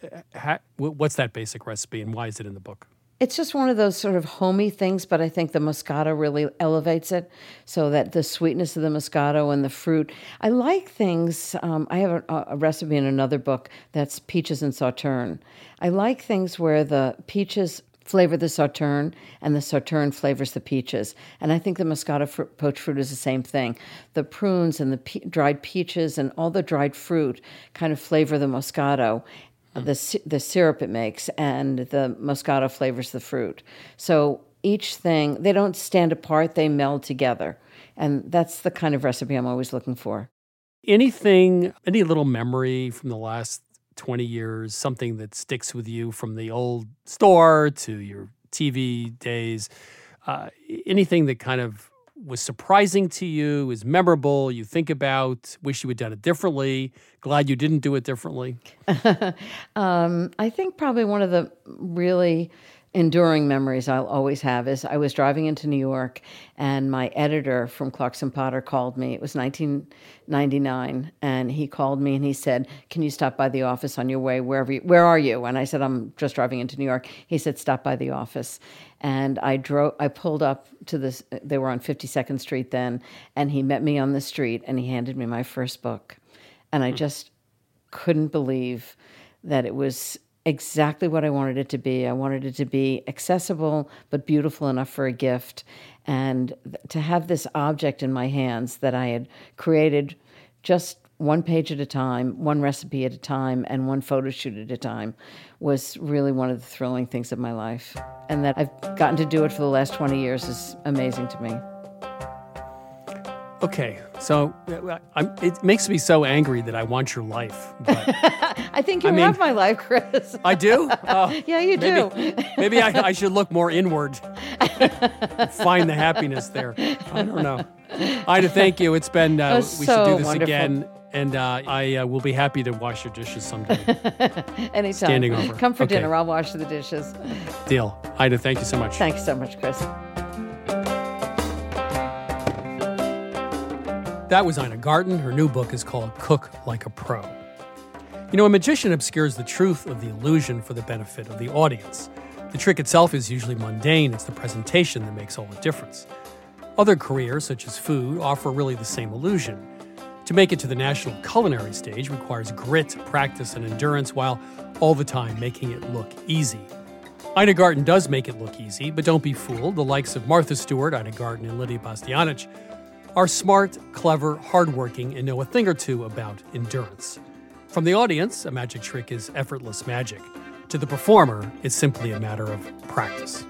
ha, what's that basic recipe and why is it in the book? It's just one of those sort of homey things, but I think the Moscato really elevates it, so that the sweetness of the Moscato and the fruit. I like things, um, I have a, a recipe in another book that's peaches and sauterne. I like things where the peaches flavor the sauterne, and the sauterne flavors the peaches. And I think the Moscato fr- poached fruit is the same thing. The prunes and the pe- dried peaches and all the dried fruit kind of flavor the Moscato, mm. the the syrup it makes, and the Moscato flavors the fruit. So each thing, they don't stand apart, they meld together. And that's the kind of recipe I'm always looking for. Anything, any little memory from the last twenty years, something that sticks with you from the old store to your T V days, uh, anything that kind of was surprising to you, is memorable, you think about, wish you had done it differently, glad you didn't do it differently? um, I think probably one of the really enduring memories I'll always have is I was driving into New York, and my editor from Clarkson Potter called me. It was nineteen ninety-nine, and he called me and he said, "Can you stop by the office on your way wherever you, where are you?" And I said, "I'm just driving into New York." He said, "Stop by the office." And I drove. I pulled up to this. They were on fifty-second Street then, and he met me on the street and he handed me my first book, and I just couldn't believe that it was exactly what I wanted it to be. I wanted it to be accessible but beautiful enough for a gift, and th- to have this object in my hands that I had created just one page at a time, one recipe at a time, and one photo shoot at a time was really one of the thrilling things of my life. And that I've gotten to do it for the last twenty years is amazing to me. Okay, so I'm, it makes me so angry that I want your life. But I think you I mean, have my life, Chris. I do? Oh, yeah, you maybe, do. Maybe I, I should look more inward, find the happiness there. I don't know. Ida, thank you. It's been, uh, we so should do this wonderful. again. And uh, I uh, will be happy to wash your dishes someday. Anytime. Standing over. Come for okay. dinner. I'll wash the dishes. Deal. Ida, thank you so much. Thanks so much, Chris. That was Ina Garten. Her new book is called Cook Like a Pro. You know, a magician obscures the truth of the illusion for the benefit of the audience. The trick itself is usually mundane. It's the presentation that makes all the difference. Other careers, such as food, offer really the same illusion. To make it to the national culinary stage requires grit, practice, and endurance, while all the time making it look easy. Ina Garten does make it look easy, but don't be fooled. The likes of Martha Stewart, Ina Garten, and Lydia Bastianich are smart, clever, hardworking, and know a thing or two about endurance. From the audience, a magic trick is effortless magic. To the performer, it's simply a matter of practice.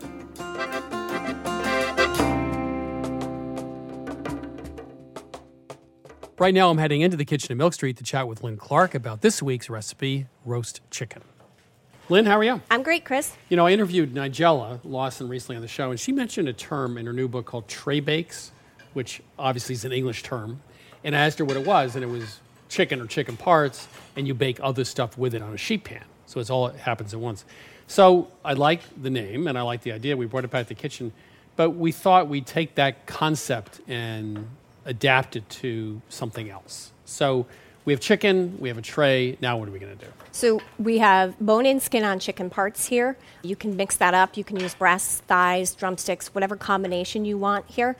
Right now, I'm heading into the kitchen at Milk Street to chat with Lynn Clark about this week's recipe, roast chicken. Lynn, how are you? I'm great, Chris. You know, I interviewed Nigella Lawson recently on the show, and she mentioned a term in her new book called tray bakes, which obviously is an English term. And I asked her what it was, and it was chicken or chicken parts, and you bake other stuff with it on a sheet pan. So it's all it happens at once. So I like the name, and I like the idea. We brought it back to the kitchen, but we thought we'd take that concept and adapt it to something else. So we have chicken, we have a tray. Now what are we going to do? So we have bone-in, skin-on chicken parts here. You can mix that up. You can use breasts, thighs, drumsticks, whatever combination you want here.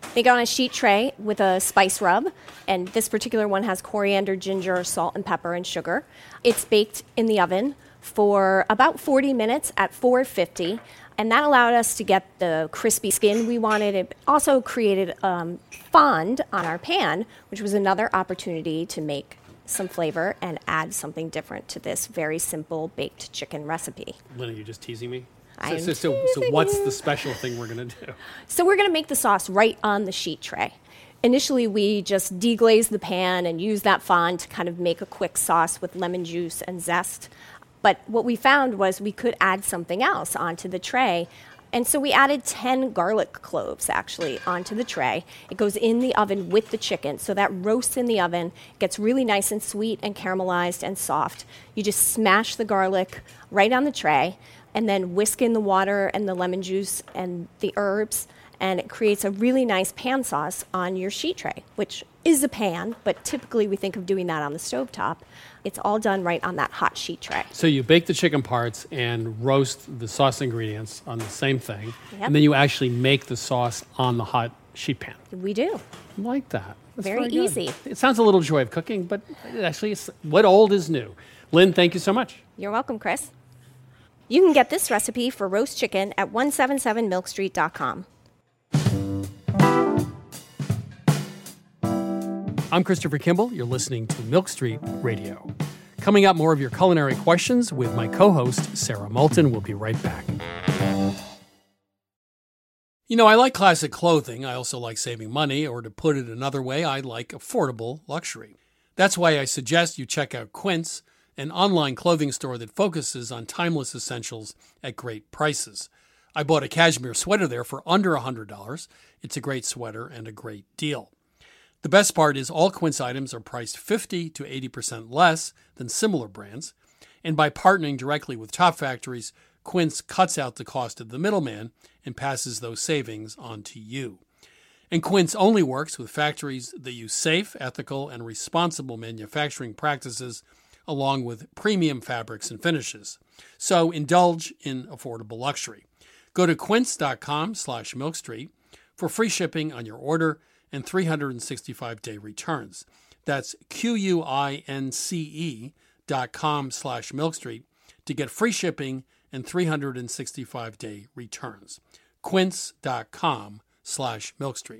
They go on a sheet tray with a spice rub, and this particular one has coriander, ginger, salt, and pepper, and sugar. It's baked in the oven for about forty minutes at four fifty, and that allowed us to get the crispy skin we wanted. It also created um, fond on our pan, which was another opportunity to make some flavor and add something different to this very simple baked chicken recipe. Lynn, are you just teasing me? I'm So, so, so, so what's the special thing we're going to do? So we're going to make the sauce right on the sheet tray. Initially, we just deglaze the pan and use that fond to kind of make a quick sauce with lemon juice and zest. But what we found was we could add something else onto the tray. And so we added ten garlic cloves, actually, onto the tray. It goes in the oven with the chicken, so that roasts in the oven, gets really nice and sweet and caramelized and soft. You just smash the garlic right on the tray, and then whisk in the water and the lemon juice and the herbs, and it creates a really nice pan sauce on your sheet tray, which is a pan, but typically we think of doing that on the stovetop. It's all done right on that hot sheet tray. So you bake the chicken parts and roast the sauce ingredients on the same thing, Yep. and then you actually make the sauce on the hot sheet pan. We do. I like that. That's Very good. easy. It sounds a little joy of cooking, but it actually, it's, what old is new? Lynn, thank you so much. You're welcome, Chris. You can get this recipe for roast chicken at one seventy-seven milk street dot com. I'm Christopher Kimball. You're listening to Milk Street Radio. Coming up, more of your culinary questions with my co-host, Sarah Moulton. We'll be right back. You know, I like classic clothing. I also like saving money, or to put it another way, I like affordable luxury. That's why I suggest you check out Quince, an online clothing store that focuses on timeless essentials at great prices. I bought a cashmere sweater there for under one hundred dollars. It's a great sweater and a great deal. The best part is all Quince items are priced fifty to eighty percent less than similar brands, and by partnering directly with top factories, Quince cuts out the cost of the middleman and passes those savings on to you. And Quince only works with factories that use safe, ethical, and responsible manufacturing practices, along with premium fabrics and finishes. So indulge in affordable luxury. Go to quince.com slash milkstreet for free shipping on your order and three hundred sixty-five day returns. That's Q-U-I-N-C-E dot com slash milkstreet to get free shipping and three hundred sixty-five day returns. Quince.com slash milkstreet.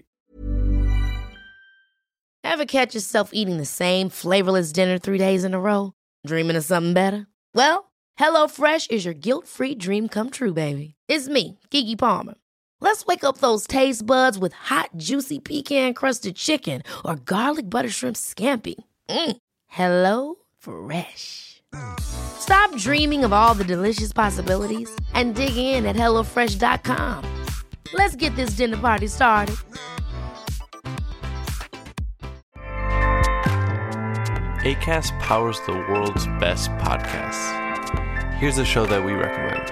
Ever catch yourself eating the same flavorless dinner three days in a row? Dreaming of something better? Well, HelloFresh is your guilt-free dream come true, baby. It's me, Keke Palmer. Let's wake up those taste buds with hot, juicy pecan-crusted chicken or garlic butter shrimp scampi. Mm. Hello Fresh. Stop dreaming of all the delicious possibilities and dig in at hello fresh dot com. Let's get this dinner party started. Acast powers the world's best podcasts. Here's a show that we recommend.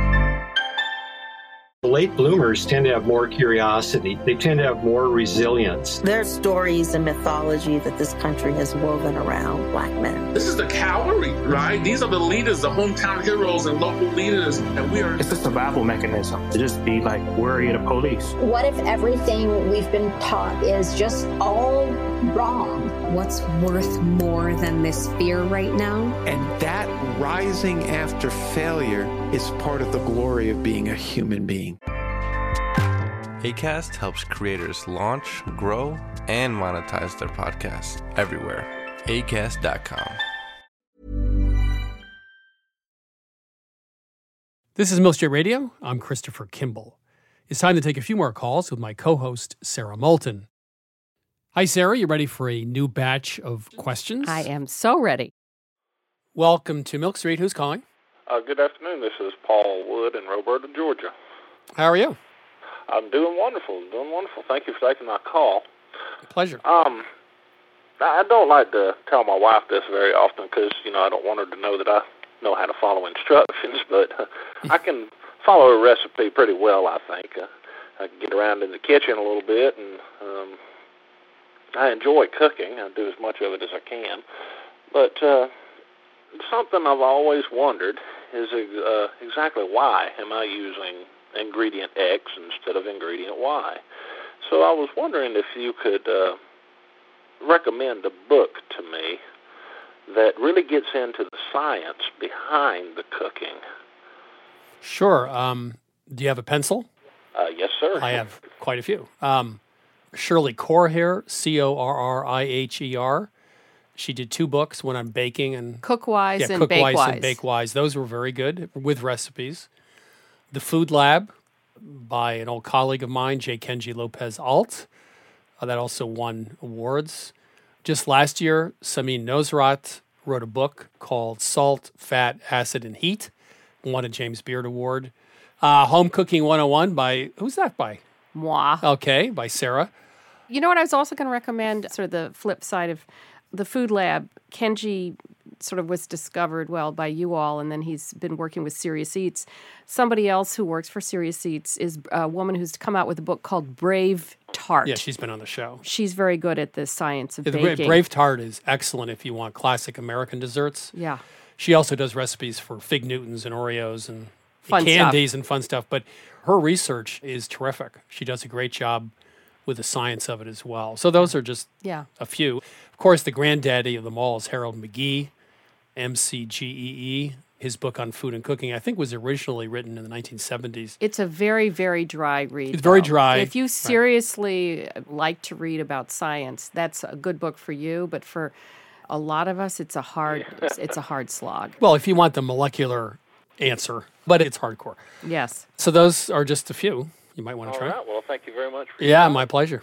Late bloomers tend to have more curiosity. They tend to have more resilience. There's stories and mythology that this country has woven around Black men. This is the cavalry, right? These are the leaders, the hometown heroes and local leaders, and we are... It's a survival mechanism to just be like worry of the police. What if everything we've been taught is just all wrong? What's worth more than this fear right now? And that rising after failure is part of the glory of being a human being. Acast helps creators launch, grow, and monetize their podcasts everywhere. acast dot com. This is Milk Street Radio. I'm Christopher Kimball. It's time to take a few more calls with my co-host, Sarah Moulton. Hi, Sarah. You ready for a new batch of questions? I am so ready. Welcome to Milk Street. Who's calling? Uh, good afternoon. This is Paul Wood in Roberta, Georgia. How are you? I'm doing wonderful. Doing wonderful. Thank you for taking my call. Pleasure. Um, I don't like to tell my wife this very often because, you know, I don't want her to know that I know how to follow instructions, but uh, I can follow a recipe pretty well, I think. Uh, I can get around in the kitchen a little bit, and um, I enjoy cooking. I do as much of it as I can. But uh, something I've always wondered is uh, exactly why am I using ingredient X instead of ingredient Y. So so I was wondering if you could uh, recommend a book to me that really gets into the science behind the cooking. Sure. Um, do you have a pencil? Uh, yes, sir. I have quite a few. Um, Shirley Corriher, C O R R I H E R. She did two books, one on baking and Cookwise yeah, and Cookwise Bakewise. and Bakewise. Those were very good with recipes. The Food Lab by an old colleague of mine, J. Kenji Lopez Alt. Uh, that also won awards. Just last year, Samin Nosrat wrote a book called Salt, Fat, Acid, and Heat. Won a James Beard Award. Uh, Home Cooking one oh one by, who's that by? Moi. Okay, by Sarah. You know what I was also going to recommend, sort of the flip side of the Food Lab. Kenji sort of was discovered, well, by you all, and then he's been working with Serious Eats. Somebody else who works for Serious Eats is a woman who's come out with a book called Brave Tart. Yeah, she's been on the show. She's very good at the science of Yeah, the baking. Brave Tart is excellent if you want classic American desserts. Yeah. She also does recipes for Fig Newtons and Oreos and Fun candies stuff. and fun stuff. But her research is terrific. She does a great job with the science of it as well. So those are just Yeah. a few. Of course, the granddaddy of them all is Harold McGee, M C G E E. His book on food and cooking, I think, was originally written in the nineteen seventies. It's a very, very dry read. It's very though. dry. If you Right. seriously like to read about science, that's a good book for you. But for a lot of us, it's a hard, it's, it's a hard slog. Well, if you want the molecular answer, but it's hardcore. Yes. So those are just a few you might want to All try. right. Well, thank you very much. For Yeah, my pleasure.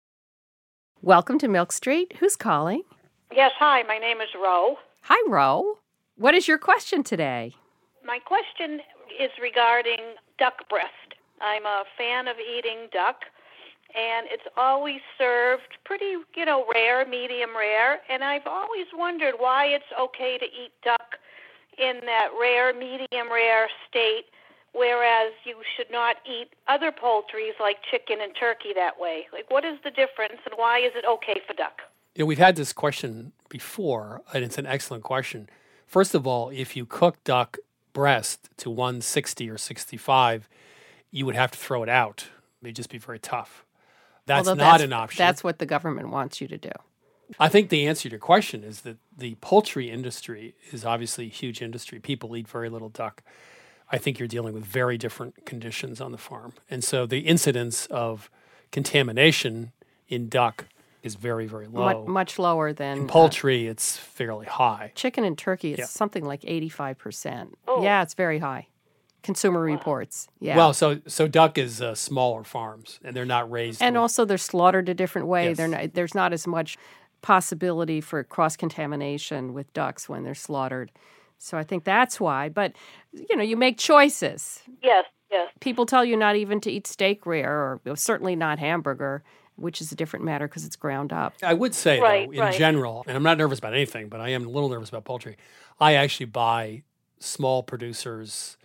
Welcome to Milk Street. Who's calling? Yes, hi, my name is Ro. Hi, Ro. What is your question today? My question is regarding duck breast. I'm a fan of eating duck, and it's always served pretty, you know, rare, medium rare, and I've always wondered why it's okay to eat duck in that rare, medium rare state, whereas you should not eat other poultries like chicken and turkey that way. Like, what is the difference, and why is it okay for duck? You know, we've had this question before, and it's an excellent question. First of all, if you cook duck breast to one sixty or sixty-five, you would have to throw it out. It'd just be very tough. That's Although not that's, an option. That's what the government wants you to do. I think the answer to your question is that the poultry industry is obviously a huge industry. People eat very little duck. I think you're dealing with very different conditions on the farm. And so the incidence of contamination in duck is very, very low. Much, much lower than In poultry, uh, it's fairly high. Chicken and turkey, it's Yeah. something like eighty-five percent. Oh. Yeah, it's very high. Consumer Reports. Yeah. Well, so so duck is uh, smaller farms, and they're not raised. and with- also they're slaughtered a different way. Yes. They're not, there's not as much possibility for cross-contamination with ducks when they're slaughtered. So I think that's why. But, you know, you make choices. Yes, yes. People tell you not even to eat steak rare, or certainly not hamburger, which is a different matter because it's ground up. I would say, Right, though, in right. general, and I'm not nervous about anything, but I am a little nervous about poultry. I actually buy small producers,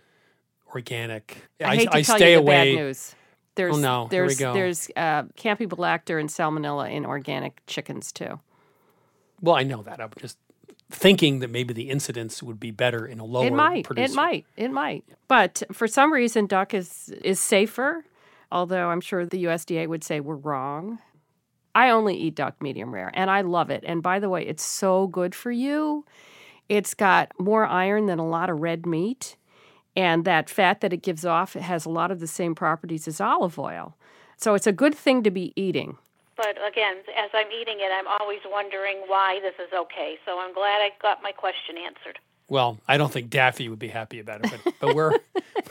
organic. I hate to I tell stay you the away. bad news. There's, Oh, no. Here we There's, go. there's uh, Campylobacter and Salmonella in organic chickens, too. Well, I know that. I'm just thinking that maybe the incidence would be better in a lower It might. producer. It might. It might. But for some reason, duck is is safer. Although I'm sure the U S D A would say we're wrong. I only eat duck medium rare, and I love it. And by the way, it's so good for you. It's got more iron than a lot of red meat, and that fat that it gives off has a lot of the same properties as olive oil. So it's a good thing to be eating. But again, as I'm eating it, I'm always wondering why this is okay. So I'm glad I got my question answered. Well, I don't think Daffy would be happy about it, but, but we're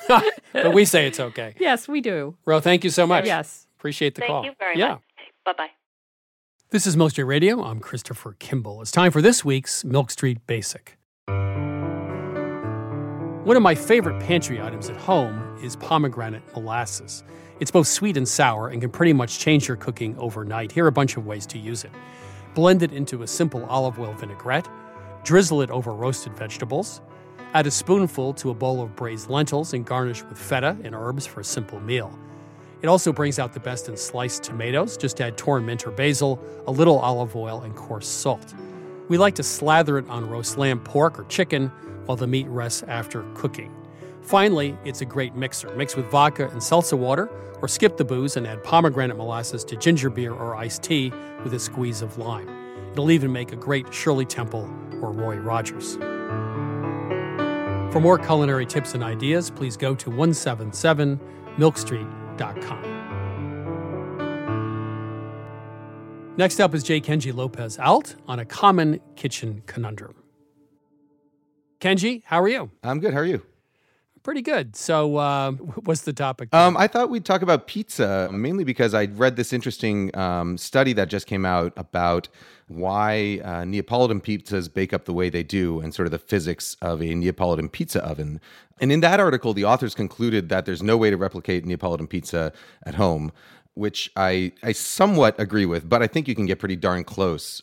but we say it's okay. Yes, we do. Ro, thank you so much. Yes. Appreciate the Thank call. you very yeah. much. Bye-bye. This is Milk Street Radio. I'm Christopher Kimball. It's time for this week's Milk Street Basic. One of my favorite pantry items at home is pomegranate molasses. It's both sweet and sour and can pretty much change your cooking overnight. Here are a bunch of ways to use it. Blend it into a simple olive oil vinaigrette. Drizzle it over roasted vegetables. Add a spoonful to a bowl of braised lentils and garnish with feta and herbs for a simple meal. It also brings out the best in sliced tomatoes. Just add torn mint or basil, a little olive oil, and coarse salt. We like to slather it on roast lamb, pork, or chicken while the meat rests after cooking. Finally, it's a great mixer. Mix with vodka and seltzer water, or skip the booze and add pomegranate molasses to ginger beer or iced tea with a squeeze of lime. It'll even make a great Shirley Temple or Roy Rogers. For more culinary tips and ideas, please go to one seventy-seven milk street dot com. Next up is J. Kenji Lopez Alt on a common kitchen conundrum. Kenji, how are you? I'm good. How are you? Pretty good. So uh, what's the topic? Um, I thought we'd talk about pizza, mainly because I read this interesting um, study that just came out about why uh, Neapolitan pizzas bake up the way they do and sort of the physics of a Neapolitan pizza oven. And in that article, the authors concluded that there's no way to replicate Neapolitan pizza at home, which I, I somewhat agree with, but I think you can get pretty darn close.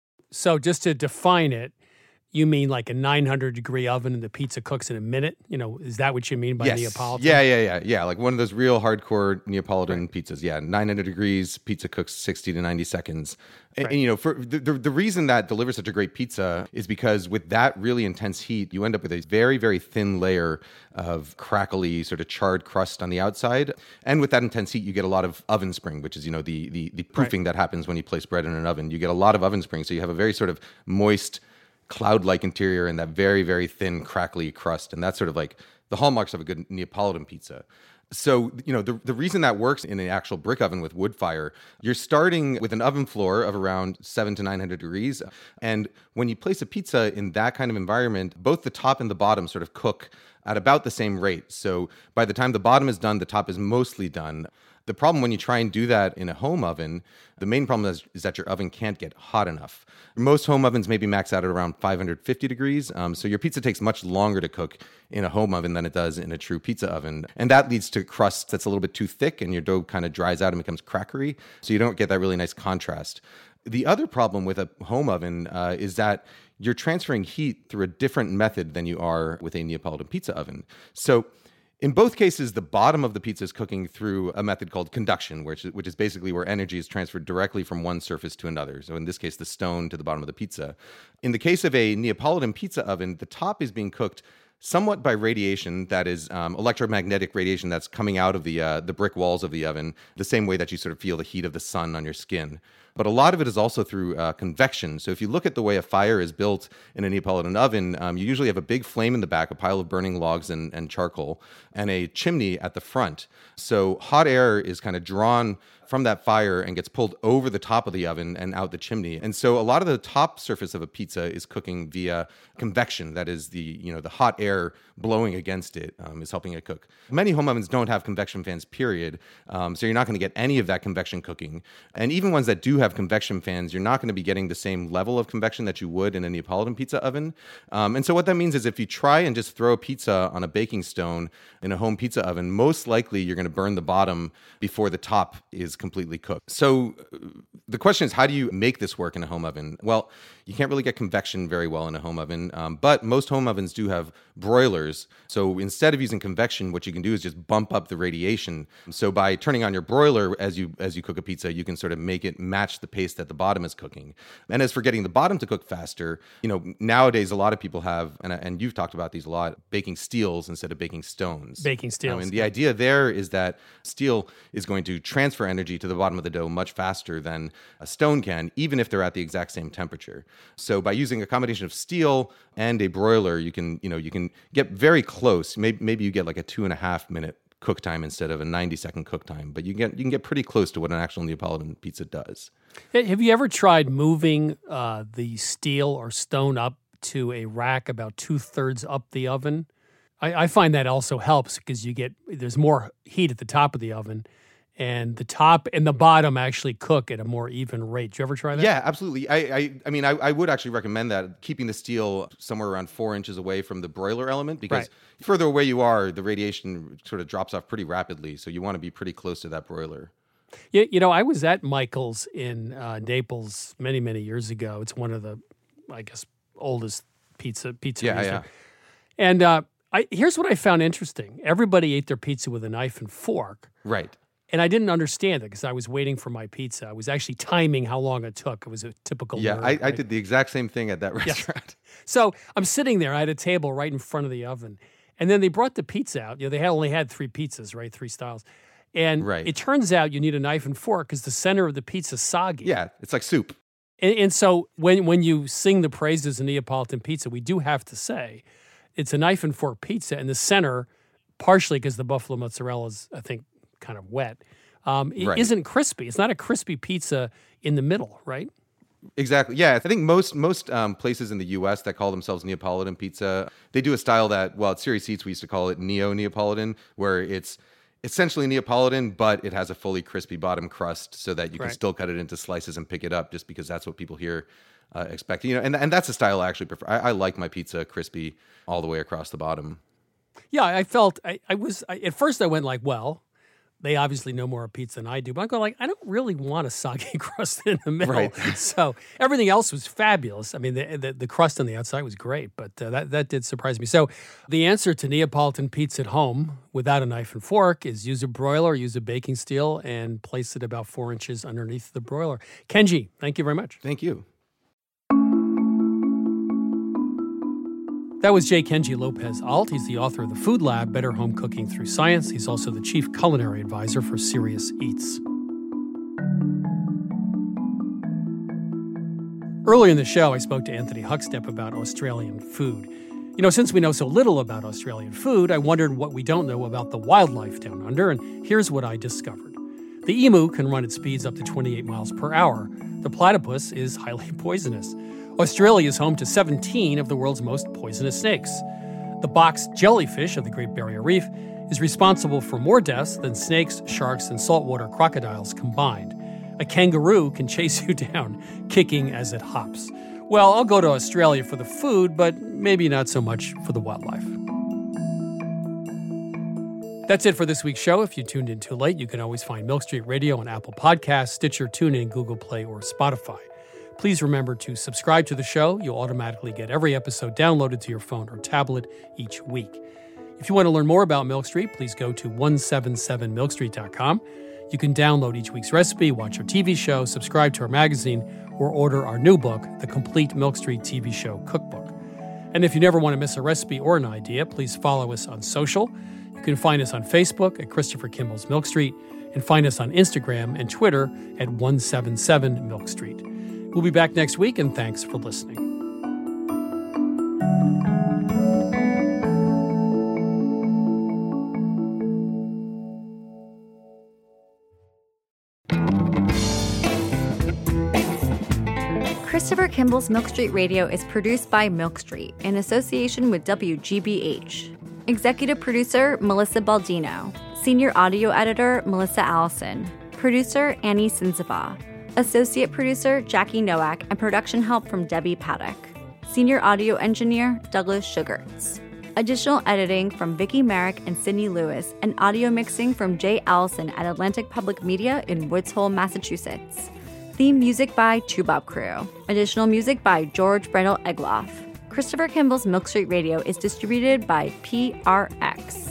So just to define it, you mean like a nine hundred degree oven and the pizza cooks in a minute? You know, is that what you mean by yes. Neapolitan? Yeah, yeah, yeah. Yeah, like one of those real hardcore Neapolitan right. pizzas. Yeah, nine hundred degrees, pizza cooks sixty to ninety seconds. And, right. and you know, for the, the, the reason that delivers such a great pizza is because with that really intense heat, you end up with a very, very thin layer of crackly, sort of charred crust on the outside. And with that intense heat, you get a lot of oven spring, which is, you know, the, the, the proofing right. that happens when you place bread in an oven. You get a lot of oven spring, so you have a very sort of moist, cloud-like interior and that very, very thin, crackly crust. And that's sort of like the hallmarks of a good Neapolitan pizza. So, you know, the, the reason that works in an actual brick oven with wood fire, you're starting with an oven floor of around seven to nine hundred degrees. And when you place a pizza in that kind of environment, both the top and the bottom sort of cook at about the same rate. So by the time the bottom is done, the top is mostly done. The problem when you try and do that in a home oven, the main problem is, is that your oven can't get hot enough. Most home ovens maybe max out at around five hundred fifty degrees. Um, so your pizza takes much longer to cook in a home oven than it does in a true pizza oven. And that leads to crust that's a little bit too thick and your dough kind of dries out and becomes crackery. So you don't get that really nice contrast. The other problem with a home oven uh, is that you're transferring heat through a different method than you are with a Neapolitan pizza oven. So in both cases, the bottom of the pizza is cooking through a method called conduction, which is, which is basically where energy is transferred directly from one surface to another. So in this case, the stone to the bottom of the pizza. In the case of a Neapolitan pizza oven, the top is being cooked somewhat by radiation, that is um, electromagnetic radiation that's coming out of the uh, the brick walls of the oven, the same way that you sort of feel the heat of the sun on your skin. But a lot of it is also through uh, convection. So if you look at the way a fire is built in a Neapolitan oven, um, you usually have a big flame in the back, a pile of burning logs and, and charcoal, and a chimney at the front. So hot air is kind of drawn from that fire and gets pulled over the top of the oven and out the chimney. And so a lot of the top surface of a pizza is cooking via convection. That is the, you know, the hot air blowing against it um, is helping it cook. Many home ovens don't have convection fans, period. Um, so you're not going to get any of that convection cooking. And even ones that do have convection fans, you're not going to be getting the same level of convection that you would in a Neapolitan pizza oven. Um, and so what that means is if you try and just throw a pizza on a baking stone in a home pizza oven, most likely you're going to burn the bottom before the top is completely cooked. So uh, the question is, how do you make this work in a home oven? Well, you can't really get convection very well in a home oven, um, but most home ovens do have broilers. So instead of using convection, what you can do is just bump up the radiation. So by turning on your broiler as you as you cook a pizza, you can sort of make it match the pace that the bottom is cooking. And as for getting the bottom to cook faster, you know, nowadays a lot of people have, and, and you've talked about these a lot, baking steels instead of baking stones. Baking steels. I mean, the idea there is that steel is going to transfer energy to the bottom of the dough much faster than a stone can, even if they're at the exact same temperature. So by using a combination of steel and a broiler, you can, you know, you can get very close. Maybe, maybe you get like a two and a half minute cook time instead of a ninety second cook time, but you get you can get pretty close to what an actual Neapolitan pizza does. Have you ever tried moving uh, the steel or stone up to a rack about two thirds up the oven? I, I find that also helps because you get there's more heat at the top of the oven. And the top and the bottom actually cook at a more even rate. Did you ever try that? Yeah, absolutely. I I, I mean, I, I would actually recommend that, keeping the steel somewhere around four inches away from the broiler element, because right. the further away you are, the radiation sort of drops off pretty rapidly. So you want to be pretty close to that broiler. Yeah, you know, I was at Michael's in uh, Naples many, many years ago. It's one of the, I guess, oldest pizza pizzerias. Yeah, yeah. And uh, I, here's what I found interesting. Everybody ate their pizza with a knife and fork. Right. And I didn't understand it because I was waiting for my pizza. I was actually timing how long it took. It was a typical Yeah, nerd, I, I right? did the exact same thing at that restaurant. Yeah. So I'm sitting there. I had a table right in front of the oven. And then they brought the pizza out. You know, they had only had three pizzas, right? Three styles. And right. it turns out you need a knife and fork because the center of the pizza is soggy. Yeah, it's like soup. And, and so when, when you sing the praises of Neapolitan pizza, we do have to say it's a knife and fork pizza. And the center, partially because the buffalo mozzarella is, I think, kind of wet, um, it right. isn't crispy. It's not a crispy pizza in the middle, right? Exactly. Yeah, I think most most um, places in the U S that call themselves Neapolitan pizza, they do a style that, well, at Serious Eats, we used to call it Neo-Neapolitan, where it's essentially Neapolitan, but it has a fully crispy bottom crust so that you can right. still cut it into slices and pick it up just because that's what people here uh, expect. You know, and, and that's a style I actually prefer. I, I like my pizza crispy all the way across the bottom. Yeah, I felt, I, I was, I, at first I went like, well, they obviously know more of pizza than I do. But I go like, I don't really want a soggy crust in the middle. Right. So everything else was fabulous. I mean, the the, the crust on the outside was great, but uh, that, that did surprise me. So the answer to Neapolitan pizza at home without a knife and fork is use a broiler, use a baking steel, and place it about four inches underneath the broiler. Kenji, thank you very much. Thank you. That was J. Kenji Lopez Alt. He's the author of The Food Lab, Better Home Cooking Through Science. He's also the chief culinary advisor for Serious Eats. Earlier in the show, I spoke to Anthony Huckstep about Australian food. You know, since we know so little about Australian food, I wondered what we don't know about the wildlife down under, and here's what I discovered. The emu can run at speeds up to twenty-eight miles per hour. The platypus is highly poisonous. Australia is home to seventeen of the world's most poisonous snakes. The box jellyfish of the Great Barrier Reef is responsible for more deaths than snakes, sharks, and saltwater crocodiles combined. A kangaroo can chase you down, kicking as it hops. Well, I'll go to Australia for the food, but maybe not so much for the wildlife. That's it for this week's show. If you tuned in too late, you can always find Milk Street Radio on Apple Podcasts, Stitcher, TuneIn, Google Play, or Spotify. Please remember to subscribe to the show. You'll automatically get every episode downloaded to your phone or tablet each week. If you want to learn more about Milk Street, please go to one seventy-seven milk street dot com. You can download each week's recipe, watch our T V show, subscribe to our magazine, or order our new book, The Complete Milk Street T V Show Cookbook. And if you never want to miss a recipe or an idea, please follow us on social. You can find us on Facebook at Christopher Kimball's Milk Street and find us on Instagram and Twitter at one seventy-seven milk street. We'll be back next week, and thanks for listening. Christopher Kimball's Milk Street Radio is produced by Milk Street in association with W G B H. Executive producer, Melissa Baldino. Senior audio editor, Melissa Allison. Producer, Annie Sinzaba. Associate producer, Jackie Nowak, and production help from Debbie Paddock. Senior audio engineer, Douglas Sugarts. Additional editing from Vicki Merrick and Sydney Lewis, and audio mixing from Jay Allison at Atlantic Public Media in Woods Hole, Massachusetts. Theme music by Toubab Crew. Additional music by George Brendel Egloff. Christopher Kimball's Milk Street Radio is distributed by P R X.